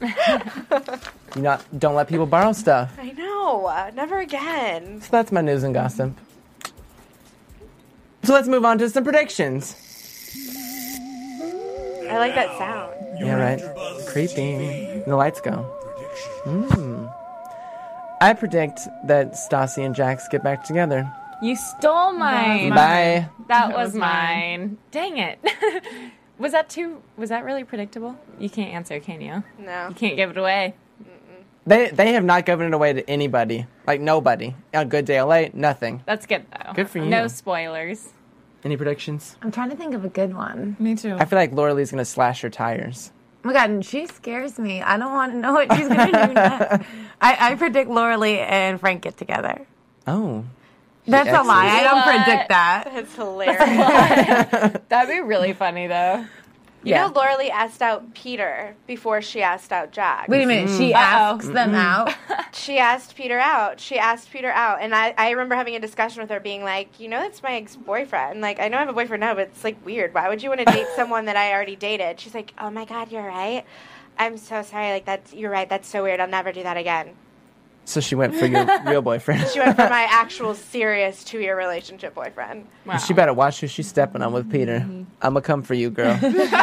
Speaker 7: Don't let people borrow stuff.
Speaker 10: I know. Never again.
Speaker 7: So that's my news and gossip. So let's move on to some predictions.
Speaker 10: I like that sound.
Speaker 7: Yeah, right. Creepy. The lights go. I predict that Stassi and Jax get back together.
Speaker 9: You stole mine.
Speaker 7: Bye.
Speaker 9: That was mine. Dang it. Was that really predictable? You can't answer, can you?
Speaker 10: No.
Speaker 9: You can't give it away.
Speaker 7: They have not given it away to anybody. Like nobody. On Good Day LA, nothing.
Speaker 9: That's good though.
Speaker 7: Good for you.
Speaker 9: No spoilers.
Speaker 7: Any predictions?
Speaker 11: I'm trying to think of a good one.
Speaker 8: Me too.
Speaker 7: I feel like Laura Lee's gonna slash her tires.
Speaker 11: Oh my God, and she scares me. I don't want to know what she's going to do next. I predict Laura Lee and Frank get together.
Speaker 7: Oh.
Speaker 11: That's a lie. I don't predict that.
Speaker 10: That's hilarious.
Speaker 9: That'd be really funny, though.
Speaker 10: You know, Laura Lee asked out Peter before she asked out Jax.
Speaker 11: Wait a minute. She asks them out?
Speaker 10: She asked Peter out. And I remember having a discussion with her being like, you know, that's my ex-boyfriend. Like, I know I have a boyfriend now, but it's, like, weird. Why would you want to date someone that I already dated? She's like, oh, my God, you're right. I'm so sorry. Like, you're right. That's so weird. I'll never do that again.
Speaker 7: So she went for your real boyfriend.
Speaker 10: She went for my actual serious 2-year relationship boyfriend.
Speaker 7: Wow. She better watch who she's stepping on with Peter. I'm going to come for you, girl.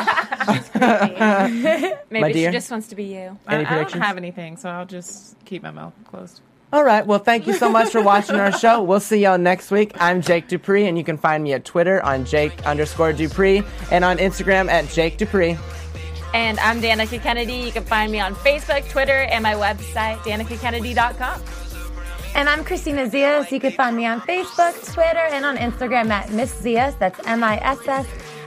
Speaker 9: Maybe she just wants to be you.
Speaker 7: Any
Speaker 8: I
Speaker 7: predictions?
Speaker 8: don't have anything, so I'll just keep my mouth closed.
Speaker 7: All right. Well, thank you so much for watching our show. We'll see y'all next week. I'm Jake Dupree, and you can find me at Twitter on Jake_Dupree and on Instagram at Jake Dupree.
Speaker 9: And I'm Danica Kennedy. You can find me on Facebook, Twitter, and my website, danicakennedy.com.
Speaker 11: And I'm Christina Zias. You can find me on Facebook, Twitter, and on Instagram at Miss Zias. That's MissZias.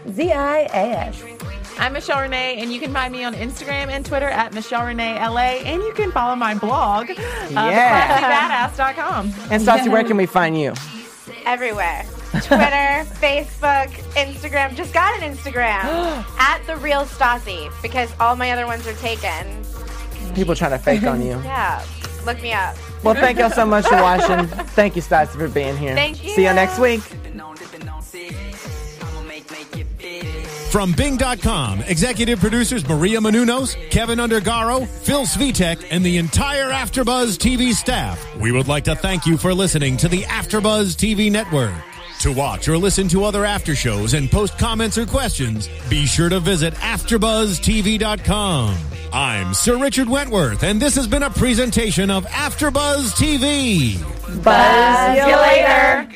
Speaker 8: I'm Michelle Renee, and you can find me on Instagram and Twitter at Michelle Renee LA, and you can follow my blog, theclassybadass.com.
Speaker 7: And Stassi, where can we find you?
Speaker 10: Everywhere. Twitter, Facebook, Instagram. Just got an Instagram. At The Real Stassi, because all my other ones are taken.
Speaker 7: People trying to fake on you.
Speaker 10: Yeah. Look me up.
Speaker 7: Well, thank y'all so much for watching. Thank you, Stassi, for being here.
Speaker 10: Thank you.
Speaker 7: See you next week.
Speaker 5: From Bing.com, executive producers Maria Menounos, Kevin Undergaro, Phil Svitek, and the entire AfterBuzz TV staff, we would like to thank you for listening to the AfterBuzz TV network. To watch or listen to other after shows and post comments or questions, be sure to visit AfterBuzzTV.com. I'm Sir Richard Wentworth, and this has been a presentation of AfterBuzz TV.
Speaker 9: Buzz you later.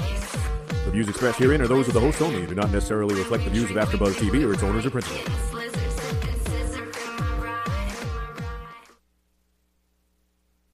Speaker 3: The views expressed herein are those of the host only and do not necessarily reflect the views of AfterBuzz TV or its owners or principals.